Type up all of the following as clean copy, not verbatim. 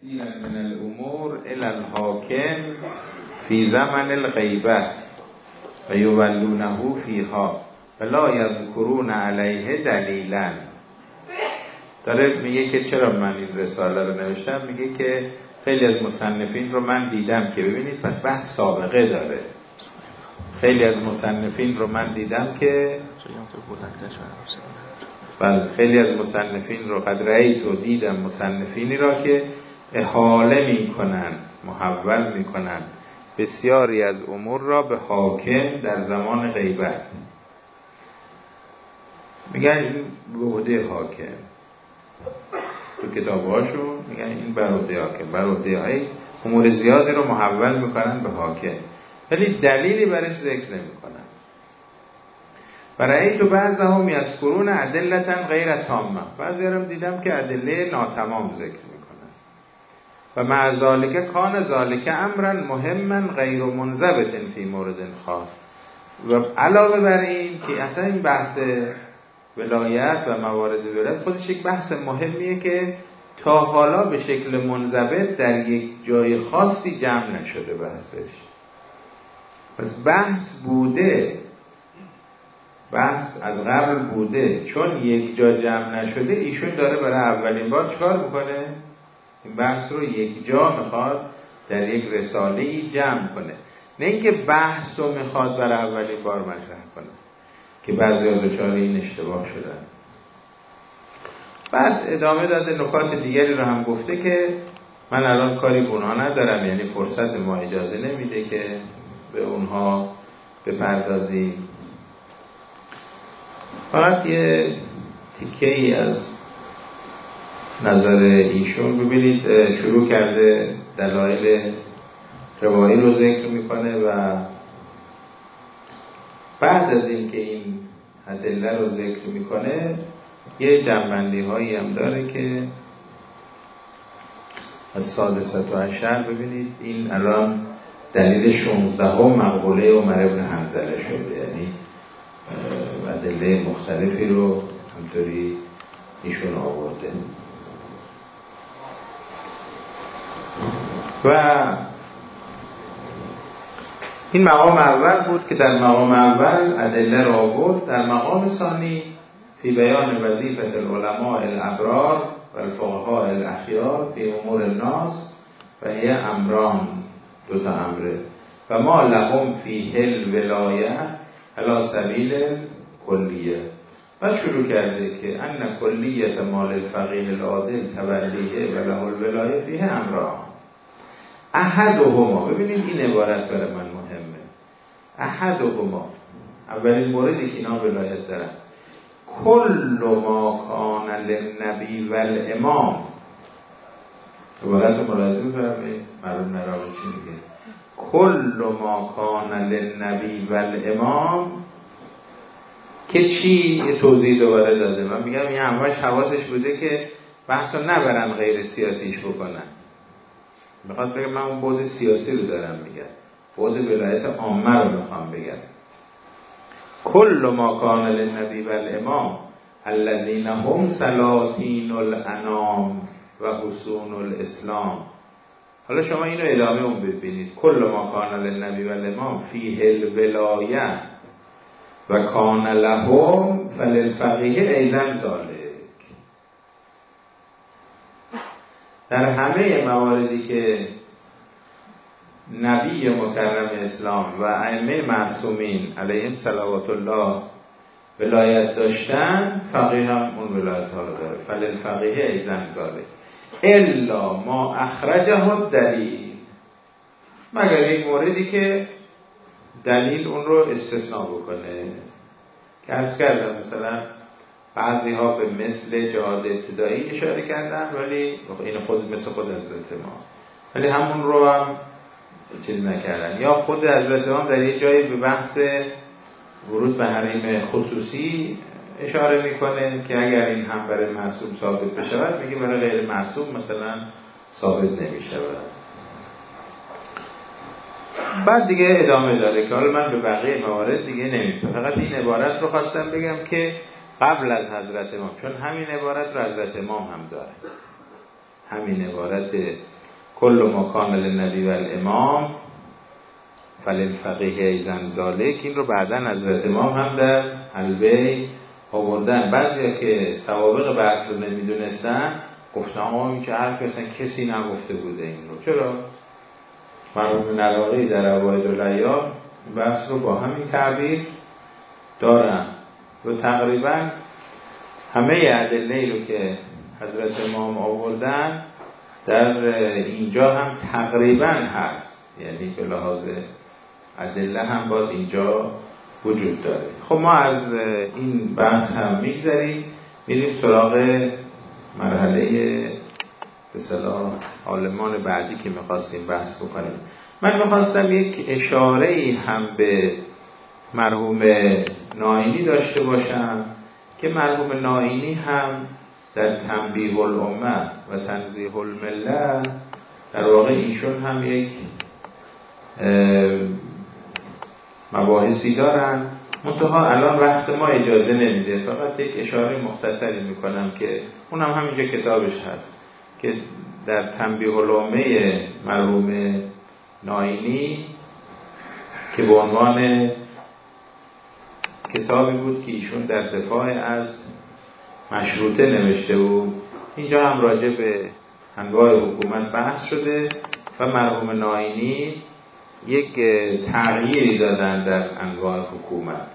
من الامور الى الحاکم فی زمن الغیبه و یولونه فیها ولا یذکرون علیه دلیلا. داره میگه که چرا من این رساله رو نوشتم، میگه که خیلی از مصنفین رو من دیدم که ببینید پس بحث سابقه داره. خیلی از مصنفین رو من دیدم که بله خیلی از مصنفین رو قد رأیت و دیدم مصنفینی را که احاله می کنند، محول می کنند بسیاری از امور را به حاکم در زمان غیبت. میگن این به عهده حاکم، تو کتاب‌هاشون میگن این بر عهده حاکم، بر عهده های امور زیادی رو محول میکنن به حاکم، ولی دلیلی برش ذکر نمیکنن. برای تو بعضهم یذکرون ادلة غیر تامه، بعضی هم دیدم که ادله ناتمام ذکر میکنن. و مع ذلک کان ذلک امرا مهما غیر منضبط فی مورد خاص. و علاوه بر این که اصلا این بحث ولایت و موارد ولایت خودش یک بحث مهمیه که تا حالا به شکل منضبط در یک جای خاصی جمع نشده بحثش. پس بحث بوده، بحث از قبل بوده، چون یک جا جمع نشده ایشون داره برای اولین بار چکار میکنه؟ این بحث رو یک جا میخواد در یک رساله‌ای جمع کنه، نه اینکه بحث رو میخواد برای اولین بار مطرح کنه که بعضی از دچار این اشتباه شدن. بعد ادامه داده، نکات دیگری رو هم گفته که من الان کاری به اونها ندارم، یعنی فرصت ما اجازه نمیده که به اونها بپردازیم. فقط یه تیکه‌ای از نظر ایشون ببینید، شروع کرده دلایل روایی رو ذکر میکنه و بعد از این که این ادله رو ذکر میکنه یه جنبندی هایی هم داره که از سادسة عشر ببینید این الان دلیل 16 مقبوله عمر بن حنظله شده، یعنی ادله مختلفی رو همطوری ایشون آورده. و این مقام اول بود که در مقام اول ادله را آورد. در مقام ثانی فی بیان وظیفه العلماء الابرار و الفقهاء الاخیار فی امور الناس و هی امران، دو تا امره، و ما لهم فیه الولایه علی سبیل کلیه. و شروع کرده که ان کلیت مال الفقیه العادل تولیه و له الولایه فیه امران احدهما. ببینید این عبارت برای من مهمه، احدهما، اولین موردی که اینا ولایت دارن، کل ما کان للنبی و الامام. عبارت رو ملاحظه بفرمایید، مرحوم نراقی چی میگه؟ کل ما کان للنبی و الامام، که چی؟ توضیح دوباره داده. من میگم این همش حواسش بوده که بحث رو نبرن غیر سیاسیش بکنن. میخواد بگم من اون بعد سیاسی رو دارم میگم، بعد ولایت عامه رو میخوام بگم. کل ما کان للنبی و الامام الذین هم سلاطین الانام و حصون الاسلام. حالا شما اینو ادامه اون ببینید، کل ما کان للنبی و الامام فیه الولایه و کان لهم فللفقیه ایضا ذالک. در همه مواردی که نبی مکرم اسلام و ائمه معصومین علیهم صلوات الله ولایت داشتن، فقیه هم اون ولایت ها رو داره. فللفقیه ایضا ذالک الا ما اخرجه الدلیل، مگر این موردی که دلیل اون رو استثناء بکنه. که عرض کردم مثلا بعضی ها به مثل جهاد ابتدایی اشاره کردن، ولی این خود مثل خود حضرت ما، ولی همون رو هم چیز نکردن. یا خود حضرت ما در یک جایی به بحث ورود به حریم خصوصی اشاره میکنه که اگر این هم برای معصوم ثابت بشود، میگه برای غیر معصوم مثلا ثابت نمیشود. بعد دیگه ادامه داره که حالا من به بقیه موارد دیگه نمی‌پردازم، فقط این عبارت رو خواستم بگم که قبل از حضرت امام، چون همین عبارت رو حضرت امام هم داره، همین عبارت کل ما کان للنبی و الامام فللفقیه ایزن ذالک. این رو بعداً حضرت امام هم در البی آوردن. بعضیا که سوابق بحث رو نمیدونستن گفتن آقا این که حرف اصلا کسی نگفته بوده این رو. چرا؟ مرحوم نراقی در اوائل الایام بحث رو با همین تعبیر دارن و تقریبا همه ادله‌ای رو که حضرت امام آوردن در اینجا هم تقریبا هست، یعنی به لحاظ ادله هم باید اینجا وجود داره. خب ما از این بحث هم میگذریم، میریم سراغ مرحله به اصطلاح عالمان بعدی که میخواستیم بحث بکنیم. من میخواستم یک اشاره‌ای هم به مرحوم نائینی داشته باشم که مرحوم نائینی هم در تنبیه الامه و تنزیه المله در واقع ایشون هم یک مباحثی دارن، منتها الان وقت ما اجازه نمیده. فقط یک اشاره مختصری میکنم که اونم همینجا کتابش هست که در تنبیه الامه مرحوم نائینی که به عنوان کتابی بود که ایشون در دفاع از مشروطه نوشته بود، اینجا هم راجع به انواع حکومت بحث شده و مرحوم نائینی یک تغییری دادن در انواع حکومت.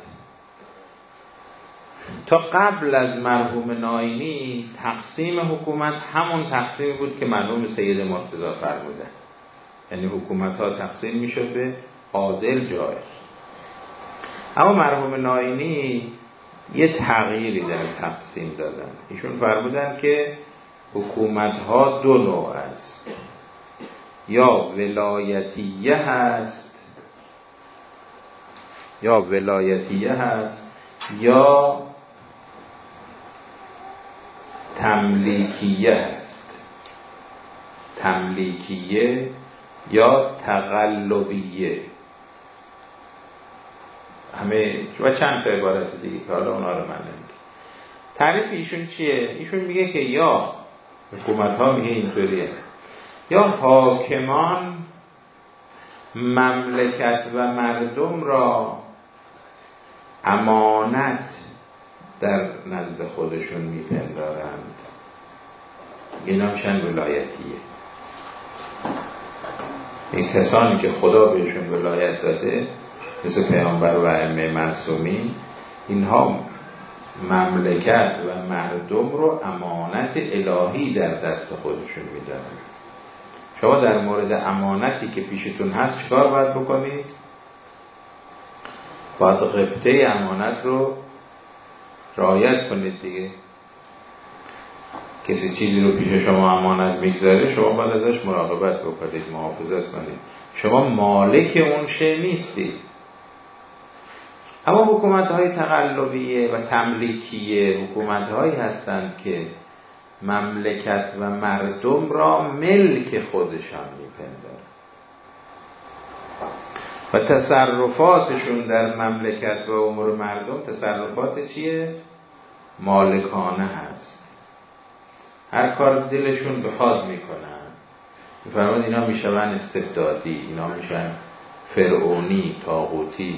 تا قبل از مرحوم نائینی تقسیم حکومت همون تقسیمی بود که مرحوم سید مرتضی فرمودن، یعنی حکومت ها تقسیم می شد به عادل جایز. اما مرحوم نائینی یه تغییری در تقسیم دادن. ایشون فرمودن که حکومت ها دو نوع است، یا ولایتیه هست یا تملیکیه هست. تملیکیه یا تقلبیه، همه و چند تا عبارت دیگه که حالا اونا رو من نمیگم. تعریف ایشون چیه؟ ایشون میگه که یا حکومت ها میگه اینطوریه، یا حاکمان مملکت و مردم را امانت در نزد خودشون میپندارند، اینا میشن ولایتیه. این کسانی که خدا بهشون ولایت داده مثل پیامبر و ائمه معصومین، اینها مملکت و مردم رو امانت الهی در دست خودشون میذارن. شما در مورد امانتی که پیشتون هست چیکار باید بکنید؟ باید غبطه امانت رو رعایت کنید دیگه. کسی چیزی رو پیش شما امانت میگذاره، شما باید ازش مراقبت بکنید، محافظت کنید. شما مالک اون شی نیستید. اما حکومت‌های تقلبیه و تملیکیه حکومت‌هایی هستند که مملکت و مردم را ملک خودشان میپندارند و تصرفاتشون در مملکت و امور مردم تصرفات چیه؟ مالکانه هست. هر کار دلشون بخواد میکنن. میفرماد اینا میشون استبدادی، اینا میشن فرعونی، طاغوتی.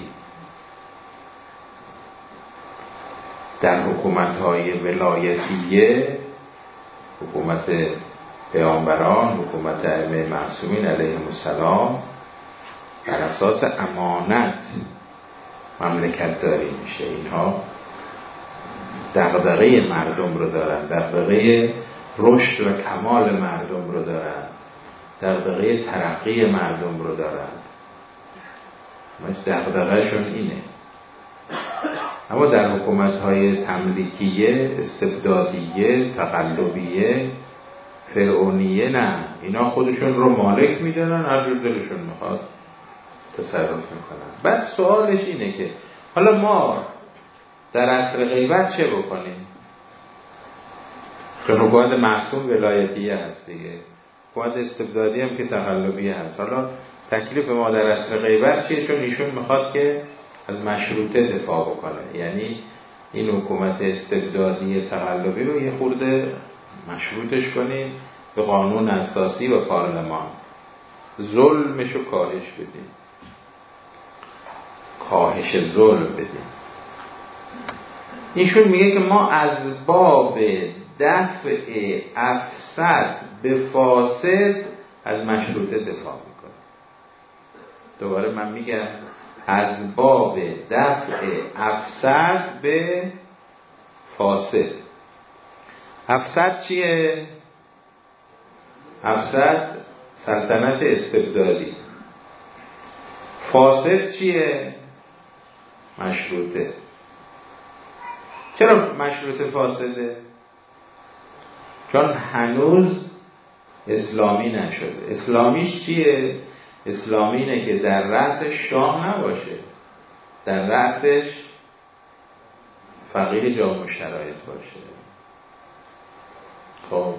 در حکومت‌های ولایتیه، حکومت پیامبران، حکومت ائمه معصومین علیهم السلام، بر اساس امانت مملکت داری میشه. اینها دغدغه مردم رو دارن، دغدغه رشد و کمال مردم رو دارن، دغدغه ترقی مردم رو دارن. دغدغه‌شون اینه. اما در حکومت‌های تملیکیه، استبدادیه، تقلبیه، فرعونیه نه، اینا خودشون رو مالک میدونن، هر جور دلشون میخواد تصرف میکنن. بعد سوالش اینه که حالا ما در عصر غیبت چه بکنیم؟ چون حکومت معصوم ولایتیه هست دیگه، حکومت استبدادی هم که تقلبیه هست. حالا تکلیف ما در عصر غیبت چیه؟ چون ایشون میخواد که از مشروطه دفاع بکنه، یعنی این حکومت استبدادی تقلبی رو یه خورده مشروطش کنیم، به قانون اساسی و پارلمان، ظلمشو کاهش بدیم، کاهش ظلم بدیم. ایشون میگه که ما از باب دفع افسد به فاسد از مشروطه دفاع میکنیم. دوباره من میگم از باب دفع افسد به فاسد. افسد چیه؟ افسد سلطنت استبدادی. فاسد چیه؟ مشروطه. چرا مشروطه فاسده؟ چون هنوز اسلامی نشده. اسلامیش چیه؟ اسلامی اینه که در رأسش شاه نباشه، در رأسش فقیه جامع شرایط باشه. خب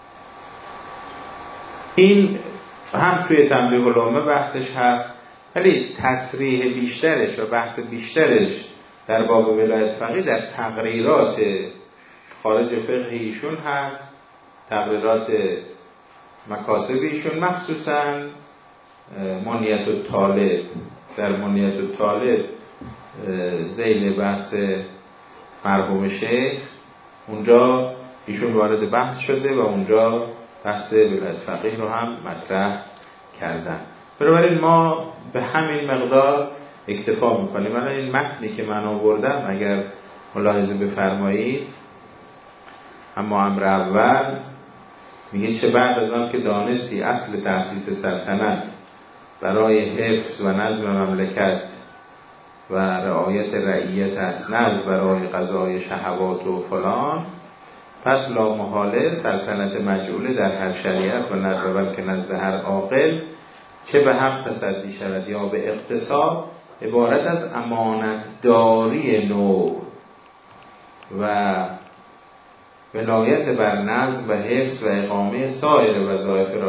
این هم توی تنبیه الامه بحثش هست، ولی تصریح بیشترش و بحث بیشترش در باب ولایت فقیه در تقریرات خارج فقه ایشون هست، تقریرات مکاسب ایشون، مخصوصا منیت الطالب. در منیت الطالب ذیل بحث مرحوم شیخ، اونجا ایشون وارد بحث شده و اونجا بحث ولایت فقیه رو هم مطرح کردن. بنابراین ما به همین مقدار اکتفا میکنیم. الان این متنی که من آوردم اگر ملاحظه بفرمایید، اما امر اول میگه چه بعد از آن که دانستی اصل تأسیس سلطنت برای حفظ و نظم مملکت و رعایت رعیت است، نه از برای قضای شهوات و فلان، پس لا محاله سلطنت مجعوله در هر شریعت و نظر که نزد هر عاقل چه به حق تصدی شود یا به اقتصاد، عبارت از امانتداری نوع و ولایت بر نظم و حفظ و اقامه سایر وظایف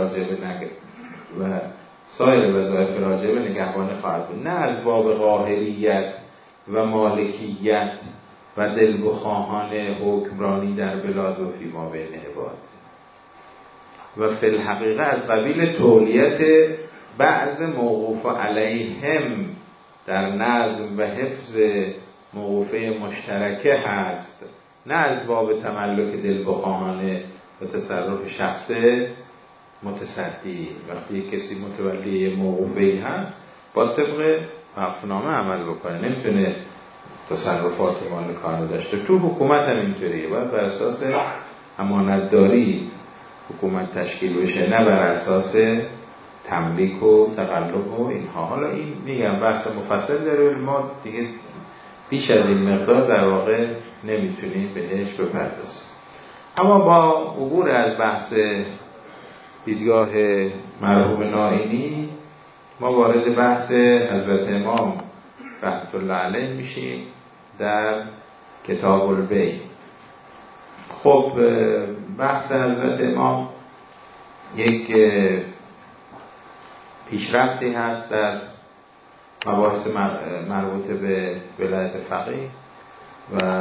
راجع به نگهبانی خواهد بود، نه از باب قاهریت و مالکیت و دلبخواهان حکمرانی در بلاد و فی ما بین عباد، و فی الحقیقه از قبیل تولیت بعض موقوف علیهم در نظم و حفظ موقوفه مشترکه هست، نه از باب تملک دلبخواهانه و تصرف شخص متصدی. وقتی کسی متولی موقوفه‌ای هست با طبق وقفنامه عمل بکنه، نمیتونه تصرفات مالکانه داشته. تو حکومت هم اینطوریه، باید بر اساس امانتداری حکومت تشکیل بشه، نه بر اساس تملیک و تقلب و اینها. حالا این میگم بحث مفصل داره، ما دیگه بیش از این مقدار در واقع نمیتونیم بهش بپردازیم. اما با عبور از بحث دیدگاه مرحوم نائینی ما وارد بحث حضرت امام رحمت الله علیه میشیم در کتاب البیع. خب بحث حضرت امام یک پیشرفتی هست در مباحث مربوط به ولایت فقیه و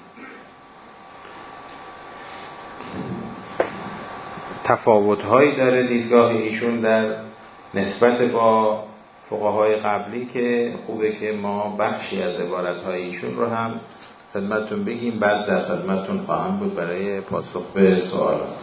تفاوت‌هایی داره دیدگاه ایشون در نسبت با فقهای قبلی که خوبه که ما بخشی از عبارت‌های ایشون رو هم خدمتتون بگیم، بعد در خدمتتون خواهم بود برای پاسخ به سوالات.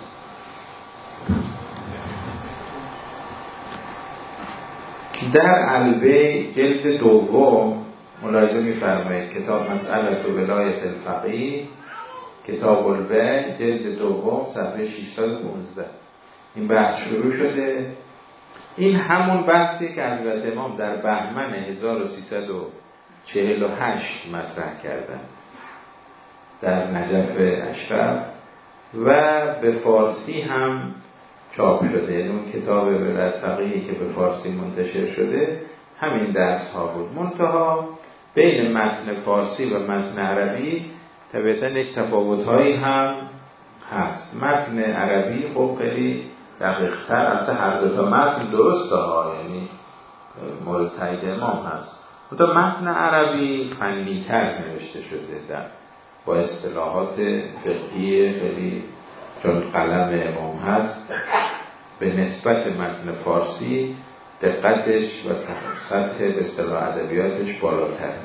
در البیع جلد دوم ملاحظه می‌فرمایید کتاب مسئله ولایت الفقیه، کتاب البیع جلد دوم صفحه 615 این بحث شروع شده. این همون بحثی که حضرت امام در بهمن 1348 مطرح کردن در نجف اشرف و به فارسی هم چاپ شده. اون کتاب ولایت فقیه که به فارسی منتشر شده همین درس ها بود، منتها بین متن فارسی و متن عربی طبعاً یک تفاوت‌هایی هم هست. متن عربی خب خیلی دقیق‌تر، البته هر دو تا متن درسته ها، یعنی مورد تایید امام هست، منتها متن عربی فنی‌تر نوشته شده با اصطلاحات فقهی خیلی چون قلم امام هست به نسبت متن فارسی دقتش و سطح به اصطلاح ادبیاتش بالاتره.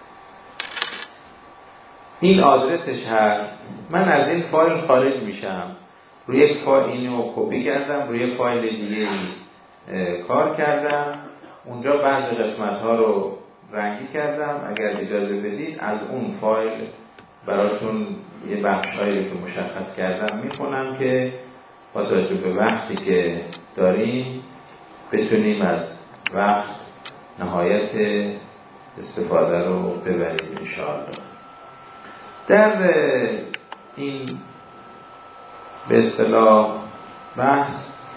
این آدرسش هست. من از این فایل خارج میشم، روی یک فایل اینو کپی کردم، روی فایل دیگه کار کردم، اونجا بعضی قسمت ها رو رنگی کردم. اگر اجازه بدید از اون فایل براتون یه بخش هایی که مشخص کردم میخونم که با توجه به وقتی که داریم بتونیم از وقت نهایت استفاده رو ببریم انشاءالله. در این به اصطلاح بحث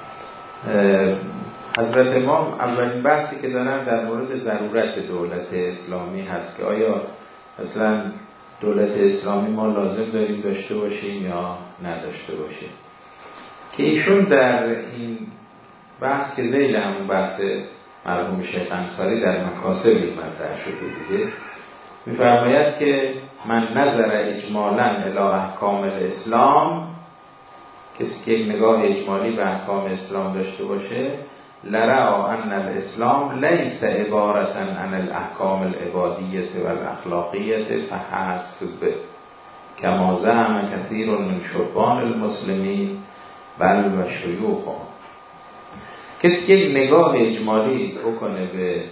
حضرت امام اولین بحثی که دارن در مورد ضرورت دولت اسلامی هست که آیا اصلا دولت اسلامی ما لازم داریم داشته باشیم یا نداشته باشیم، که ایشون در این بحث که ذیل همون بحث مرحوم شیخ انصاری در مکاسبی مطرح شده دیگه میفرماید که من نظر اجمالا الی احکام الاسلام، کسی که یک نگاه اجمالی به احکام اسلام داشته باشه، لرا ان الاسلام لیس عبارتا عن الاحکام العبادیه و الاخلاقیه فحسب کما زعم کثیر من شبان المسلمین بل و شیوخ. کسی که یک نگاه اجمالی بکنه به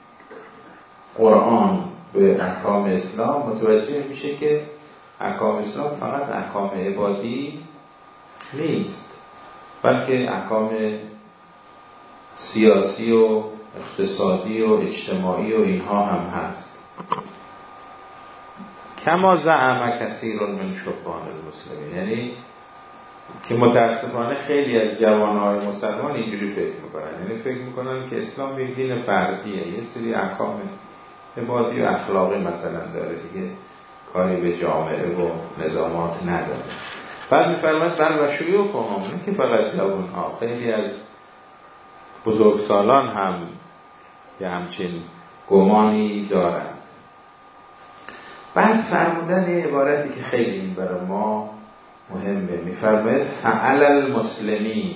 قرآن، به احکام اسلام، متوجه میشه که احکام اسلام فقط احکام عبادی نیست، بلکه احکام سیاسی و اقتصادی و اجتماعی و اینها هم هست. کما زعم کثیر من شبان المسلمین، یعنی که متاسفانه خیلی از جوانهای مسلمان اینجوری فکر میکنن، یعنی فکر میکنن که اسلام یک دین فردیه، یه سری احکام عبادی و اخلاقی مثلا داره دیگه، کاری به جامعه و نظامات نداره. بعد میفرماید بل و شیوخ هم، نه که فقط جوانها، خیلی از بزرگسالان هم یه همچین گمانی دارند. بعد فرمودن عبارتی که خیلی این برای ما مهمه، میفرماید فعل المسلمین،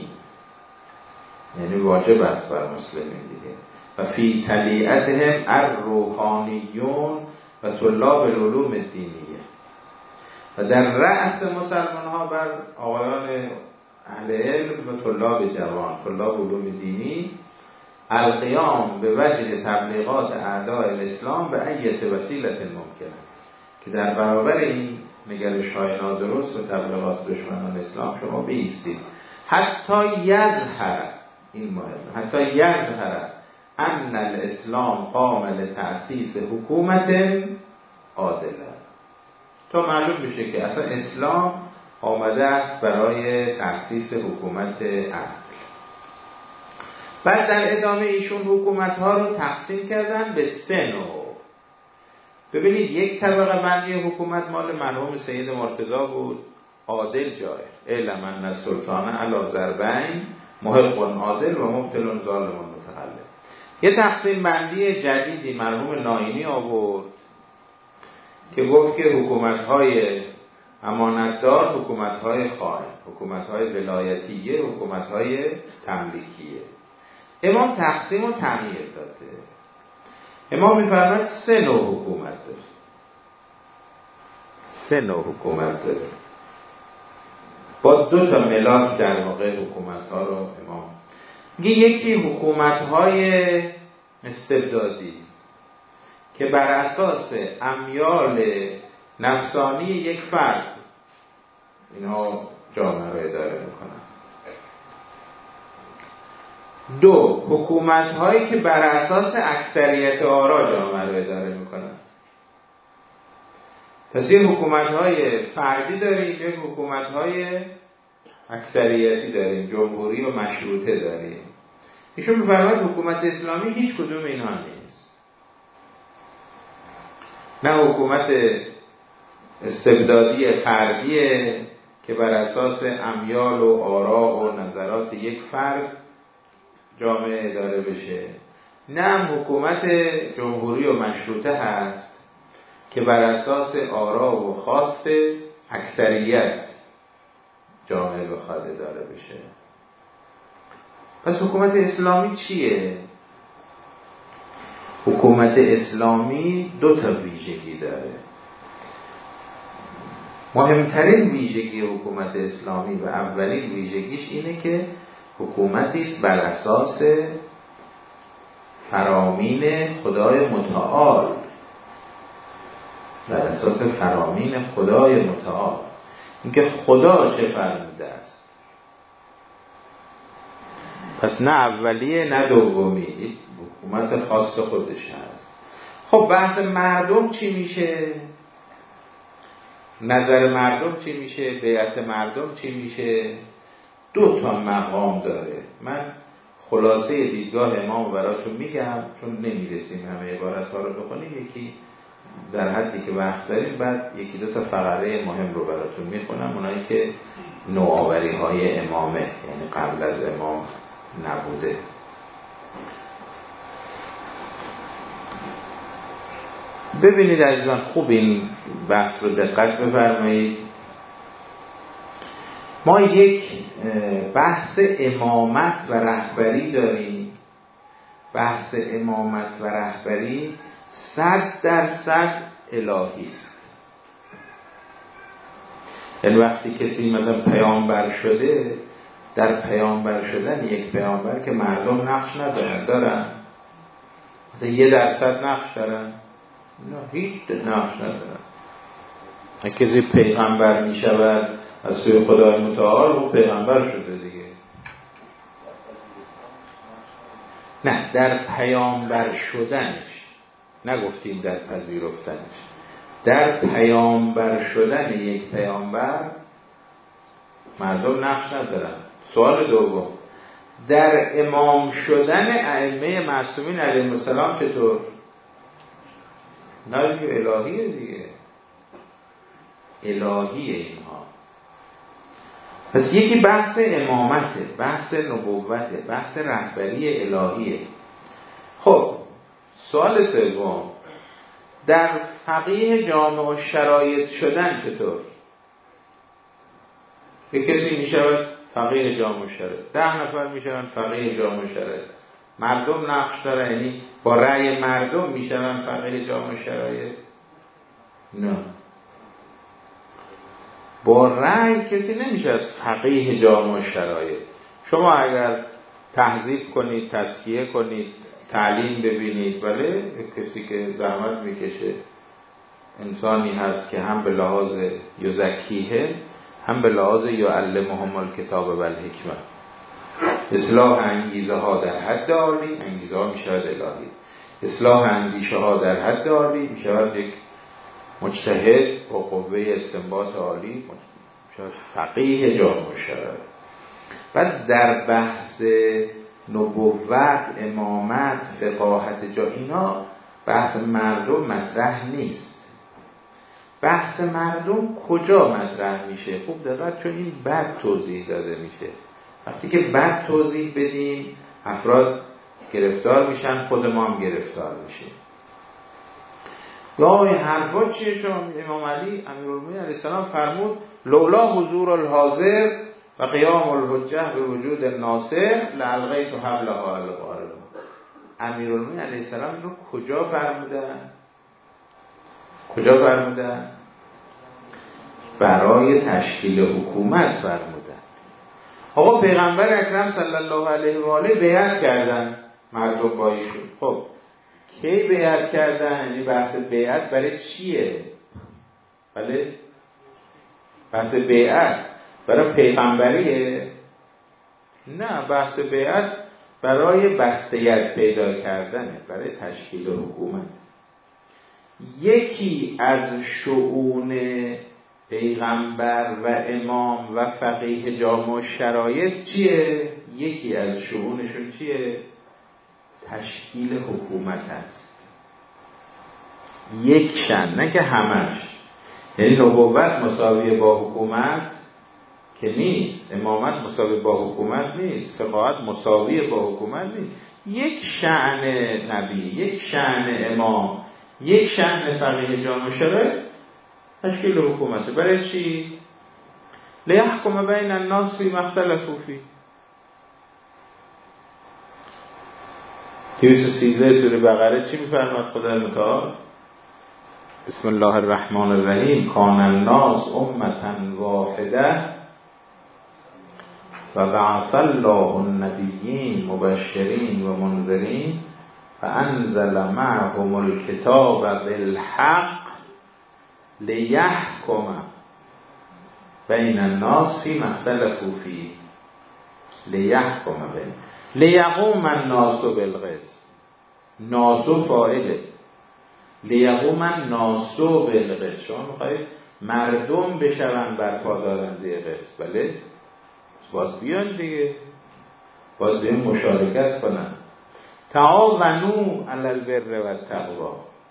یعنی واجب است بر مسلمین دیگه، و فی تلیعتهم الروحانیون و طلاب العلوم الدینیه، و در رأس مسلمان ها بر آقایان اهل علم و طلاب جوان، طلاب علوم دینی، القیام به وجه تبلیغات اعداء الاسلام به ایت وسیله ممکنه، که در برابر این نگرش های نادرست و تبلیغات دشمنان اسلام شما بایستید، حتی یظهر، این مهمه، حتی یظهر ان الاسلام قام لتأسیس حکومت عادله، تا معلوم بشه که اصلا اسلام آمده است برای تأسیس حکومت عدل. بعد در ادامه ایشون حکومت ها رو تقسیم کردن به 3 نوع. ببینید یک طبقه بندی حکومت مال مرحوم سید مرتضی بود، عادل جای اعلم ان السلطان علی ضربین محق عادل و مبطل ظالم متخلف. یه تقسیم بندی جدیدی مرحوم ناینی آورد که گفت که حکومت‌های امانتدار، حکومت‌های خائن، حکومت‌های ولایتیه، حکومت‌های تملیکیه. امام تقسیم و تغییر داده. امام می‌فرماید 3 نوع حکومت داره. 3 نوع حکومت داره. با 2 تا ملاک در واقع حکومت‌ها رو امام میگه. یکی حکومت‌های استبدادی که بر اساس امیال نفسانی یک فرد اینها جامعه رو اداره میکنن. 2 حکومت‌هایی که بر اساس اکثریت آرا جامعه رو اداره میکنن. پس یه حکومت‌های فردی داریم، یک حکومت‌های اکثریتی داریم، جمهوری و مشروطه داریم. ایشون می‌فرماید حکومت اسلامی هیچ کدوم اینها نیست. نه حکومت استبدادی فردیه که بر اساس امیال و آرا و نظرات یک فرد جامعه اداره بشه، نه هم حکومت جمهوری و مشروطه هست که بر اساس آرا و خواست اکثریت جامعه بخواد اداره بشه. پس حکومت اسلامی چیه؟ حکومت اسلامی دو تا ویژگی داره. مهمترین ویژگی حکومت اسلامی و اولین ویژگیش اینه که حکومتی است بر اساس فرامین خدای متعال، بر اساس فرامین خدای متعال، اینکه خدا چه فرموده است. پس نه اولیه نه دومی، حکومت خاص خودش هست. خب بحث مردم چی میشه؟ نظر مردم چی میشه؟ بیعت مردم چی میشه؟ دو تا مقام داره. من خلاصه دیدگاه امام براتون میگم چون نمیرسیم همه عبارت ها رو بخونیم، یکی در حدی که وقت داریم، بعد یکی دو تا فقره مهم رو براتون میخونم، اونایی که نوآوری های امامه، یعنی قبل از امام نبوده. ببینید عزیزان، خوب این بحث رو دقت بفرمایید. ما یک بحث امامت و رهبری داریم. بحث امامت و رهبری 100% الهی است. یعنی وقتی کسی مثلا پیامبر شده، در پیامبر شدن یک پیامبر که مردم نقش دارن مثلا 1% نقش دارن؟ نه، هیچ نقش ندارن. کسی پیغمبر می شود از سوی خدای متعال، او پیغمبر شده دیگه. نه، در پیامبر شدنش، نگفتیم در پذیرفتنش، در پیامبر شدن یک پیامبر مردم نقش ندارن. سوال دوم، در امام شدن ائمه معصومین علیهم السلام چطور؟ نه دیگه، الهیه دیگه، الهیه اینها. پس یکی بحث امامته، بحث نبوته، بحث رهبری الهیه. خب سوال سوم، در فقیه جامع و شرایط شدن چطور؟ یک کسی میشود فقیه جامع و شرایط، 10 نفر میشون فقیه جامع و شرایط، مردم نقش داره، یعنی با رأی مردم میشون فقیه جامع و شرایط؟ نه، با رأی کسی نمیشه فقیه جامع و شرایط. شما اگر تهذیب کنید، تزکیه کنید، تعلیم ببینید، بله کسی که زحمت میکشه، انسانی هست که هم به لحاظ یزکیه هم به لحاظ یعلمهم الکتاب و الحکمه، اصلاح انگیزه ها در حد عالی، انگیزه ها میشود الهی، اصلاح اندیشه ها در حد عالی میشود یک مجتهد با قوه استنباط عالی، میشود فقیه جامع و شرایط. پس در بحث نبوت، امامت، فقاهت جا، اینا بحث مردم مطرح نیست. بحث مردم کجا مطرح میشه؟ خوب دقت، چون این بد توضیح داده میشه. وقتی که بد توضیح بدیم افراد گرفتار میشن، خود ما هم گرفتار میشه. یا این حرفا چیه؟ شما امام علی امیرالمومنین علیه السلام فرمود لولا حضور الحاضر و قیام الحجه به وجود الناصر لالغیت حبلها الغارب. امیرالمومنین علیه السلام رو کجا فرمودن؟ کجا فرمودن؟ برای تشکیل حکومت فرمودن. آقا پیغمبر اکرم صلی الله علیه و آله بیعت کردن مردم با ایشون. خب کی بیعت کردن؟ یعنی بحث بیعت برای چیه؟ بله بحث بیعت برای پیغمبریه؟ نه، بحث بیعت برای بستگیت پیدا کردنه، برای تشکیل حکومت. یکی از شؤون پیغمبر و امام و فقیه جامع و شرایط چیه؟ یکی از شؤونشون چیه؟ تشکیل حکومت است. یک شن، نه که همش. یعنی نبوت مساوی با حکومت که نیست، امامت مساوی با حکومت نیست، فقاهت مساوی با حکومت نیست. یک شأن نبی، یک شأن امام، یک شأن فقیه جامع و شرایط تشکیل حکومت. برای چی؟ لیحکم بین الناس فیما اختلفوا فیه. 213 سوره بقره چی میفرماد خدای متعال؟ بسم الله الرحمن الرحیم کان الناس امة واحده و بعث الله النبیین مبشرین و منذرین فانزل معهم الکتاب بالحق لیحکم بین الناس فیما اختلفوا فیه لیحکم بین لیقوم الناس بالقسط. ناس فاعله، لیقوم الناس بالقسط. شما میخواید مردم بشون بر پادارنده قسط، بله باید بیان دیگه، باید به مشارکت کنن. تعاونوا علی البر و التقوی،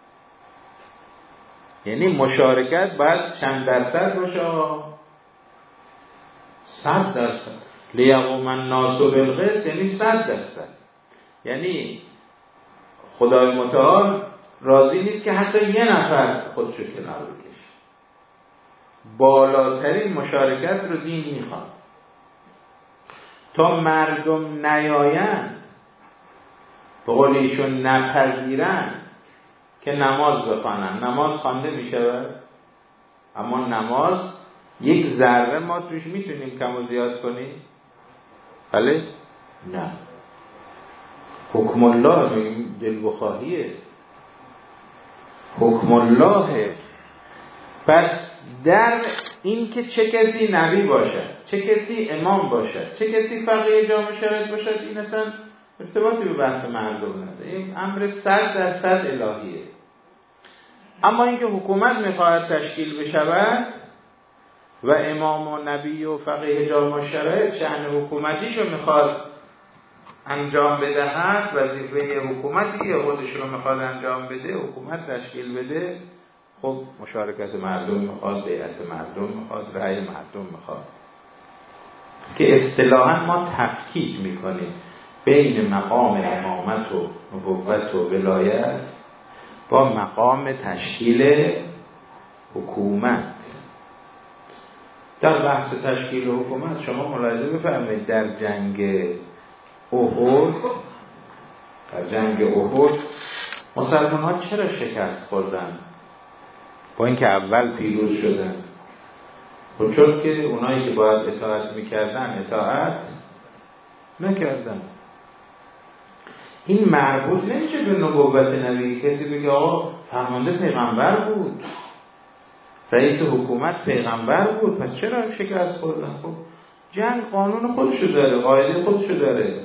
یعنی مشارکت باید چند درصد باشه؟ 100%. لیقوم الناس بالقسط یعنی 100%. یعنی خدای متعال راضی نیست که حتی یه نفر خودشو کنار بکشه. بالاترین مشارکت رو دین میخواد. تا مردم نیایند، به قول ایشون نپذیرند که نماز بخوانند. نماز خوانده میشود، اما نماز یک ذره ما توش میتونیم کم و زیاد کنیم؟ بله؟ نه. حکم الله میگیم دل بخواهیه، حکم الله. پس در این که چه کسی نبی باشد، چه کسی امام باشد، چه کسی فقیه جامع شرایط باشد، این اصلا ارتباطی به بحث مردم نداره. این امر 100% الهیه. اما اینکه حکومت میخواهد تشکیل بشود و امام و نبی و فقیه جامع شرایط شأن حکومتیشو میخواد انجام بدهد، وظیفه حکومتی خودش رو میخواد انجام بده، حکومت تشکیل بده، خب مشارکت مردم میخواد، بیعت مردم میخواد، رأی مردم میخواد. که اصطلاحاً ما تفکیک میکنیم بین مقام امامت و نبوت و ولایت با مقام تشکیل حکومت. در بحث تشکیل حکومت شما ملاحظه بفرمایید در جنگ احد مسلمان ها چرا شکست خوردن با اینکه اول پیروز شدن؟ و چون که اونایی که باید اطاعت میکردن اطاعت نکردن. این مربوط نمیشه به نبوت نبی. کسی بگه آقا فرمانده پیغمبر بود، رئیس حکومت پیغمبر بود، پس چرا شکست خوردن؟ خب جنگ قانون خودشو داره، قاعده خودشو داره.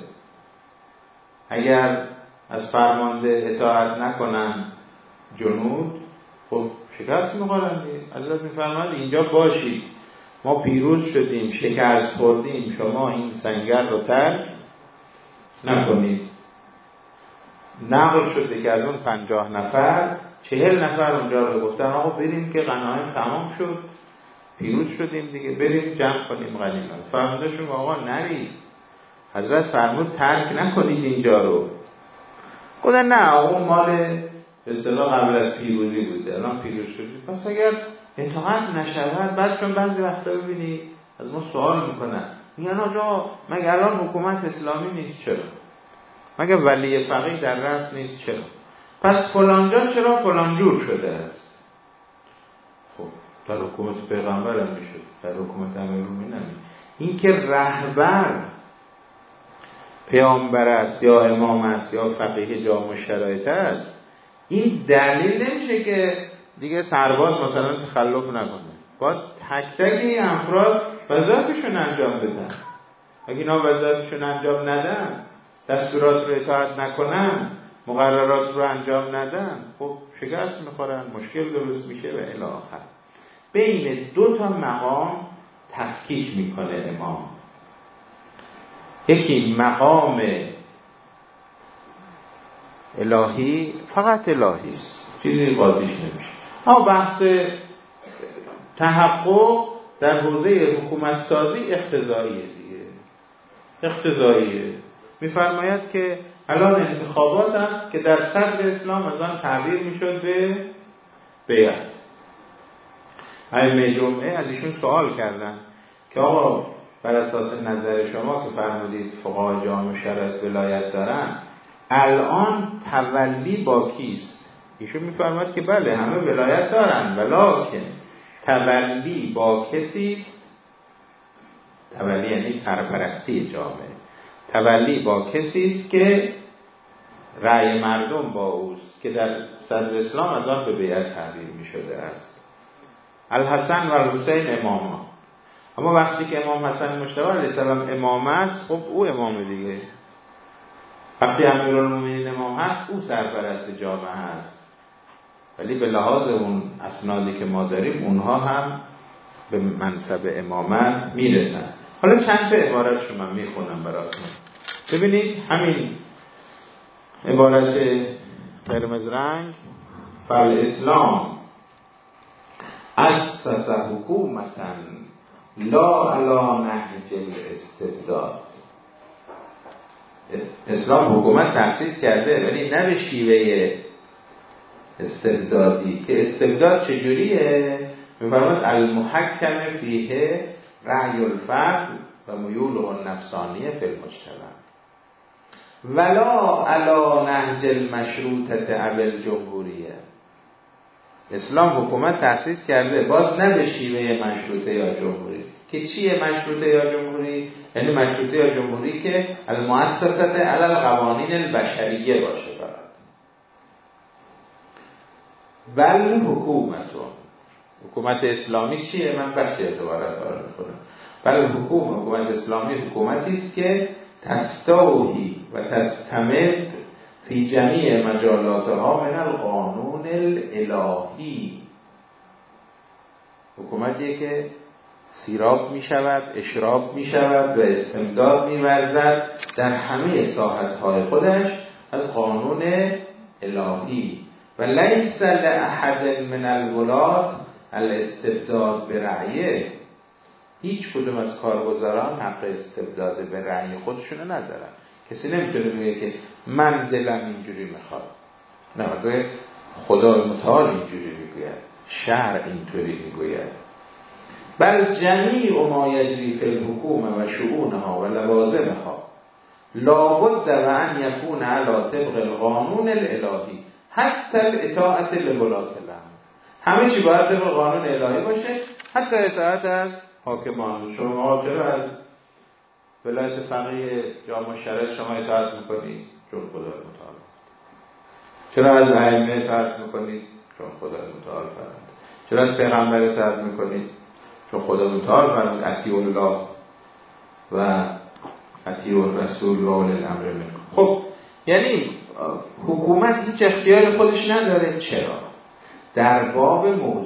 اگر از فرمانده اطاعت نکنن جنود، خب شکست میخورن. حضرت میفرماد اینجا باشید، ما پیروز شدیم، شکست خوردیم، شما این سنگر رو ترک نکنید. نقل شده که از اون 50 نفر 40 نفر اونجا رو گفتن آقا بریم که غنایم تمام شد، پیروز شدیم دیگه، بریم جمع کنیم غنیمت. فرمودشون آقا نرید، حضرت فرمود ترک نکنید اینجا رو. گفتن نه اون مال به اصطلاح قبل از پیروزی بوده، الان پیروز شدید. پس اگر اطاعت نشود، بعد چون بعضی وقتا ببینید از ما سوال میکنن، میگن آقا مگه الان حکومت اسلامی نیست؟ چرا؟ مگه ولی فقیه در رأس نیست؟ چرا؟ پس فلانجا چرا فلانجور شده است؟ خب در حکومت پیغمبر هم میشد، در حکومت امیرالمومنین هم. این که رهبر پیامبر است یا امام است یا فقیه جامع شرایط است، این دلیل نمیشه که دیگه سرباز مثلا تخلف نکنه. باید تک تک این افراد وظایفشون انجام بدن. اگه اینا وظایفشون انجام ندن، دستورات رو اطاعت نکنن، مقررات رو انجام ندن، خب شکست میخورن، مشکل درست میشه و الی آخر. بین دو تا مقام تفکیک میکنه امام. یکی مقام الهی، فقط الهی است، چیزی قاضیش نمیشه. اما بحث تحقق در حوزه حکومت سازی اقتضاییه دیگه، اقتضاییه. میفرماید که الان انتخابات است که در صدر اسلام از آن تعبیر میشد به بیعت. ائمه جمعه از ایشون سوال کردن که آقا بر اساس نظر شما که فرمودید فقهای جامع شرایط ولایت دارن، الان تولی با کیست؟ ایشون میفرماید که بله همه ولایت دارن، ولکن تولی با کسی، تولی یعنی سرپرستی جامعه، تولی با کسی است که رأی مردم با اوست، که در صدر اسلام از آن به بیعت تعبیر می شده است. الحسن و الحسین اماما. اما وقتی که امام حسن مجتبی علیه السلام امام است، خب او امام دیگه. وقتی امیرالمومنین امام هست، او سرپرست جامعه هست. ولی به لحاظ اون اسنادی که ما داریم، اونها هم به منصب امامت میرسن. حالا چند تا عبارتشو من میخونم براتون. ببینید همین عبارت قرمز رنگ، فالاسلام اسس حکومتا لا علی نهج الاستبداد. اسلام حکومت تأسیس کرده ولی نه به شیوه استبدادی. که استبداد چجوریه؟ می‌فرماد المحکم فیه رأی الفرد و میوله النفسانیه فی المجتمع ولا علی نهج المشروطه او الجمهوریه. اسلام حکومت تأسیس کرده باز نه به شیوه مشروطه یا جمهوری. که چیه مشروطه یا جمهوری؟ یعنی مشروطه یا جمهوری که المؤسسه علی القوانین البشریه باشه فقط. بل حکومت اسلامی چیه؟ من بخشی از عبارت رو میخونم. بل حکومت اسلامی حکومتی است که تستوحی و تستمد فی جمیع مجالاتها من القانون الالهی. حکومتیه که سیراب می شود، اشراف می شود و استمداد می ورزد در همه ساحتهای خودش از قانون الهی. و لیس لأحد من الولاة الاستبداد برأیه. هیچ کدوم از کارگزاران حق استبداد به رأی خودشونو ندارن. کسی نمیتونه بگه که من دلم اینجوری میخواد. نه، خدا متعال اینجوری میگوید، شرع اینطوری میگوید. بل جمیع ما یجری فی الحکومه و شؤونها و لوازمها لابد و ان یکون علی طبق القانون الالهی حتی الاطاعت لولاة الامر. همه چی باید طبق قانون الهی باشه، حتی اطاعت از حاکمان. شما چرا از ولایت فقیه جامع شرعی شما اطاعت میکنید؟ چون خدا متعال. چرا از ائمه اطاعت میکنید؟ چون خدا متعال فرمود. چرا از پیغمبر اطاعت میکنید؟ چون خدا متعال فرمود اطیعوا الله و اطیعوا الرسول و اولی الامر منکم. خب یعنی حکومت هیچ اختیار خودش نداره. چرا؟ در باب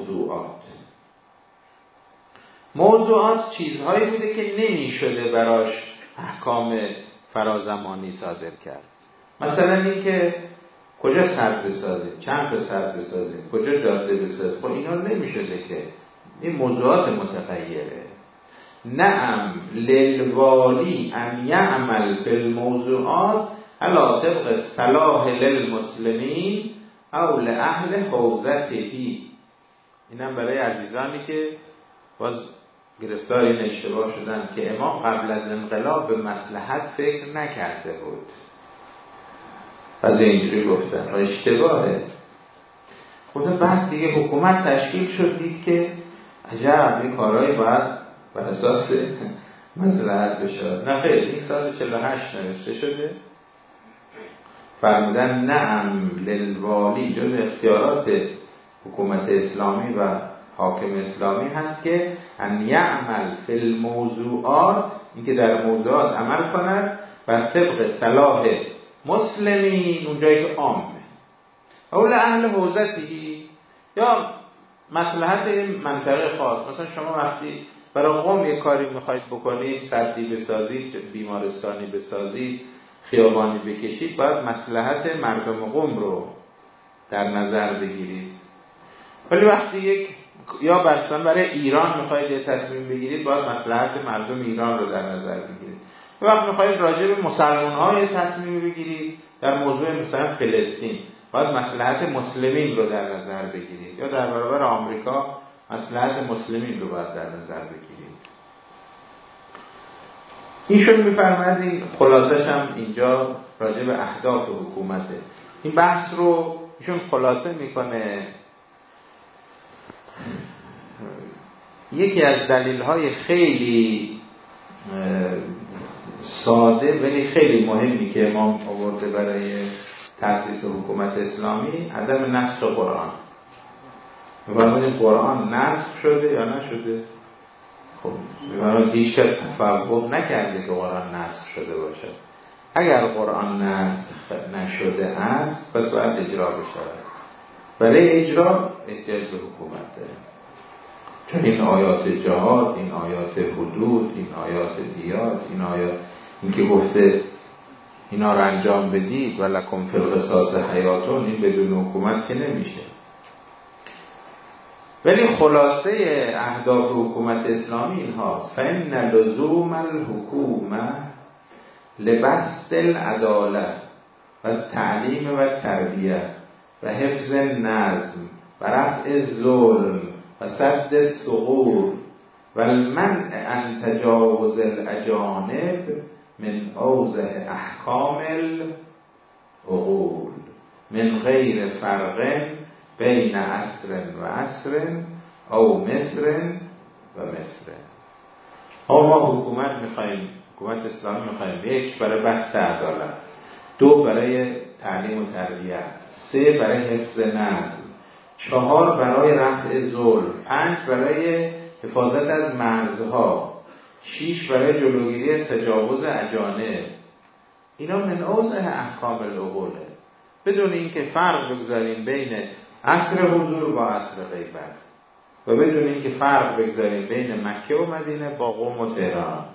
موضوعات چیزهایی بوده که نمی شده براش احکام فرازمانی صادر کرد. مثلا این که کجا سد بسازیم، چند تا سد بسازیم، کجا جاده بسازیم. خب اینا نمی شده که، این موضوعات متغیره. نعم للوالی ان یعمل فی الموضوعات علی طبق صلاح للمسلمین او لأهل حوزته. اینم برای عزیزانی که باز گرفتار این اشتباه شدن که امام قبل از انقلاب به مصلحت فکر نکرده بود. از اینجوری گفتن و اشتباهه. خود بعد دیگه حکومت تشکیل شد، دید که عجب این کارهایی باید بر اساس مصلحت بشه. نه خیر، این سال 48 نوشته شده فرمودن نعم للوالی جز اختیارات حکومت اسلامی و حاکم اسلامی هست که ان یعمل فی الموضوعات، این که در موضوعات عمل کند بر طبق صلاح مسلمین، اونجایی که عامه، اول اهل حوزتی، یا مصلحت منطقه خاص. مثلا شما وقتی برای قوم یک کاری میخواید بکنید، سدی بسازید، بیمارستانی بسازید، خیابانی بکشید، باید مصلحت مردم قوم رو در نظر بگیرید. ولی وقتی یا برای ایران میخواید یه تصمیم بگیرید، باید مصلحت مردم ایران رو در نظر بگیرید. وقتی میخواید راجع به مسلمان‌ها یه تصمیم بگیرید در موضوع مثلا فلسطین، باید مصلحت مسلمین رو در نظر بگیرید. یا در برابر آمریکا مصلحت مسلمین رو باید در نظر بگیرید. ایشون میفرماید این خلاصش هم اینجا راجع به اهداف حکومته. این بحث رو ایشون خلاصه میکنه. یکی از دلیل‌های خیلی ساده ولی خیلی مهمی که امام آورده برای تأسیس حکومت اسلامی عدم نسخ قرآن. می‌فرمایید قرآن نسخ شده یا نشده؟ خب می‌فرمایید هیچ کس تفوق نکرده که قرآن نسخ شده باشد. اگر قرآن نسخ نشده است پس باید اجرا بشه. برای اجرا احتیاج به حکومت داره. چون این آیات جهاد، این آیات حدود، این آیات دیات، این آیات این که گفته اینا رو انجام بدید ولکم فی القصاص حیاتون، این بدون حکومت که نمیشه. ولی خلاصه اهداف حکومت اسلامی این هاست: فإن لزوم الحکومه لبسط العدالة و تعلیم و تربیه و حفظ نظم و رفع الظلم و سد الثغور و المنع عن تجاوز الاجانب من اوضح احکام العقول من غیر فرق بین عصر و عصر او مصر و مصر. ما حکومت میخواییم، حکومت اسلامی میخواییم: 1 برای بسط عدالت، 2 برای تعلیم و تربیت، 3 برای حفظ نظم، 4 برای رفع ظلم، 5 برای حفاظت از مرزها، 6 برای جلوگیری تجاوز اجانب. اینا من اوضح احکام العقوله، بدون اینکه فرق بگذاریم بین عصر حضور با عصر غیبت و بدون اینکه فرق بگذاریم بین مکه و مدینه با قم و تهران.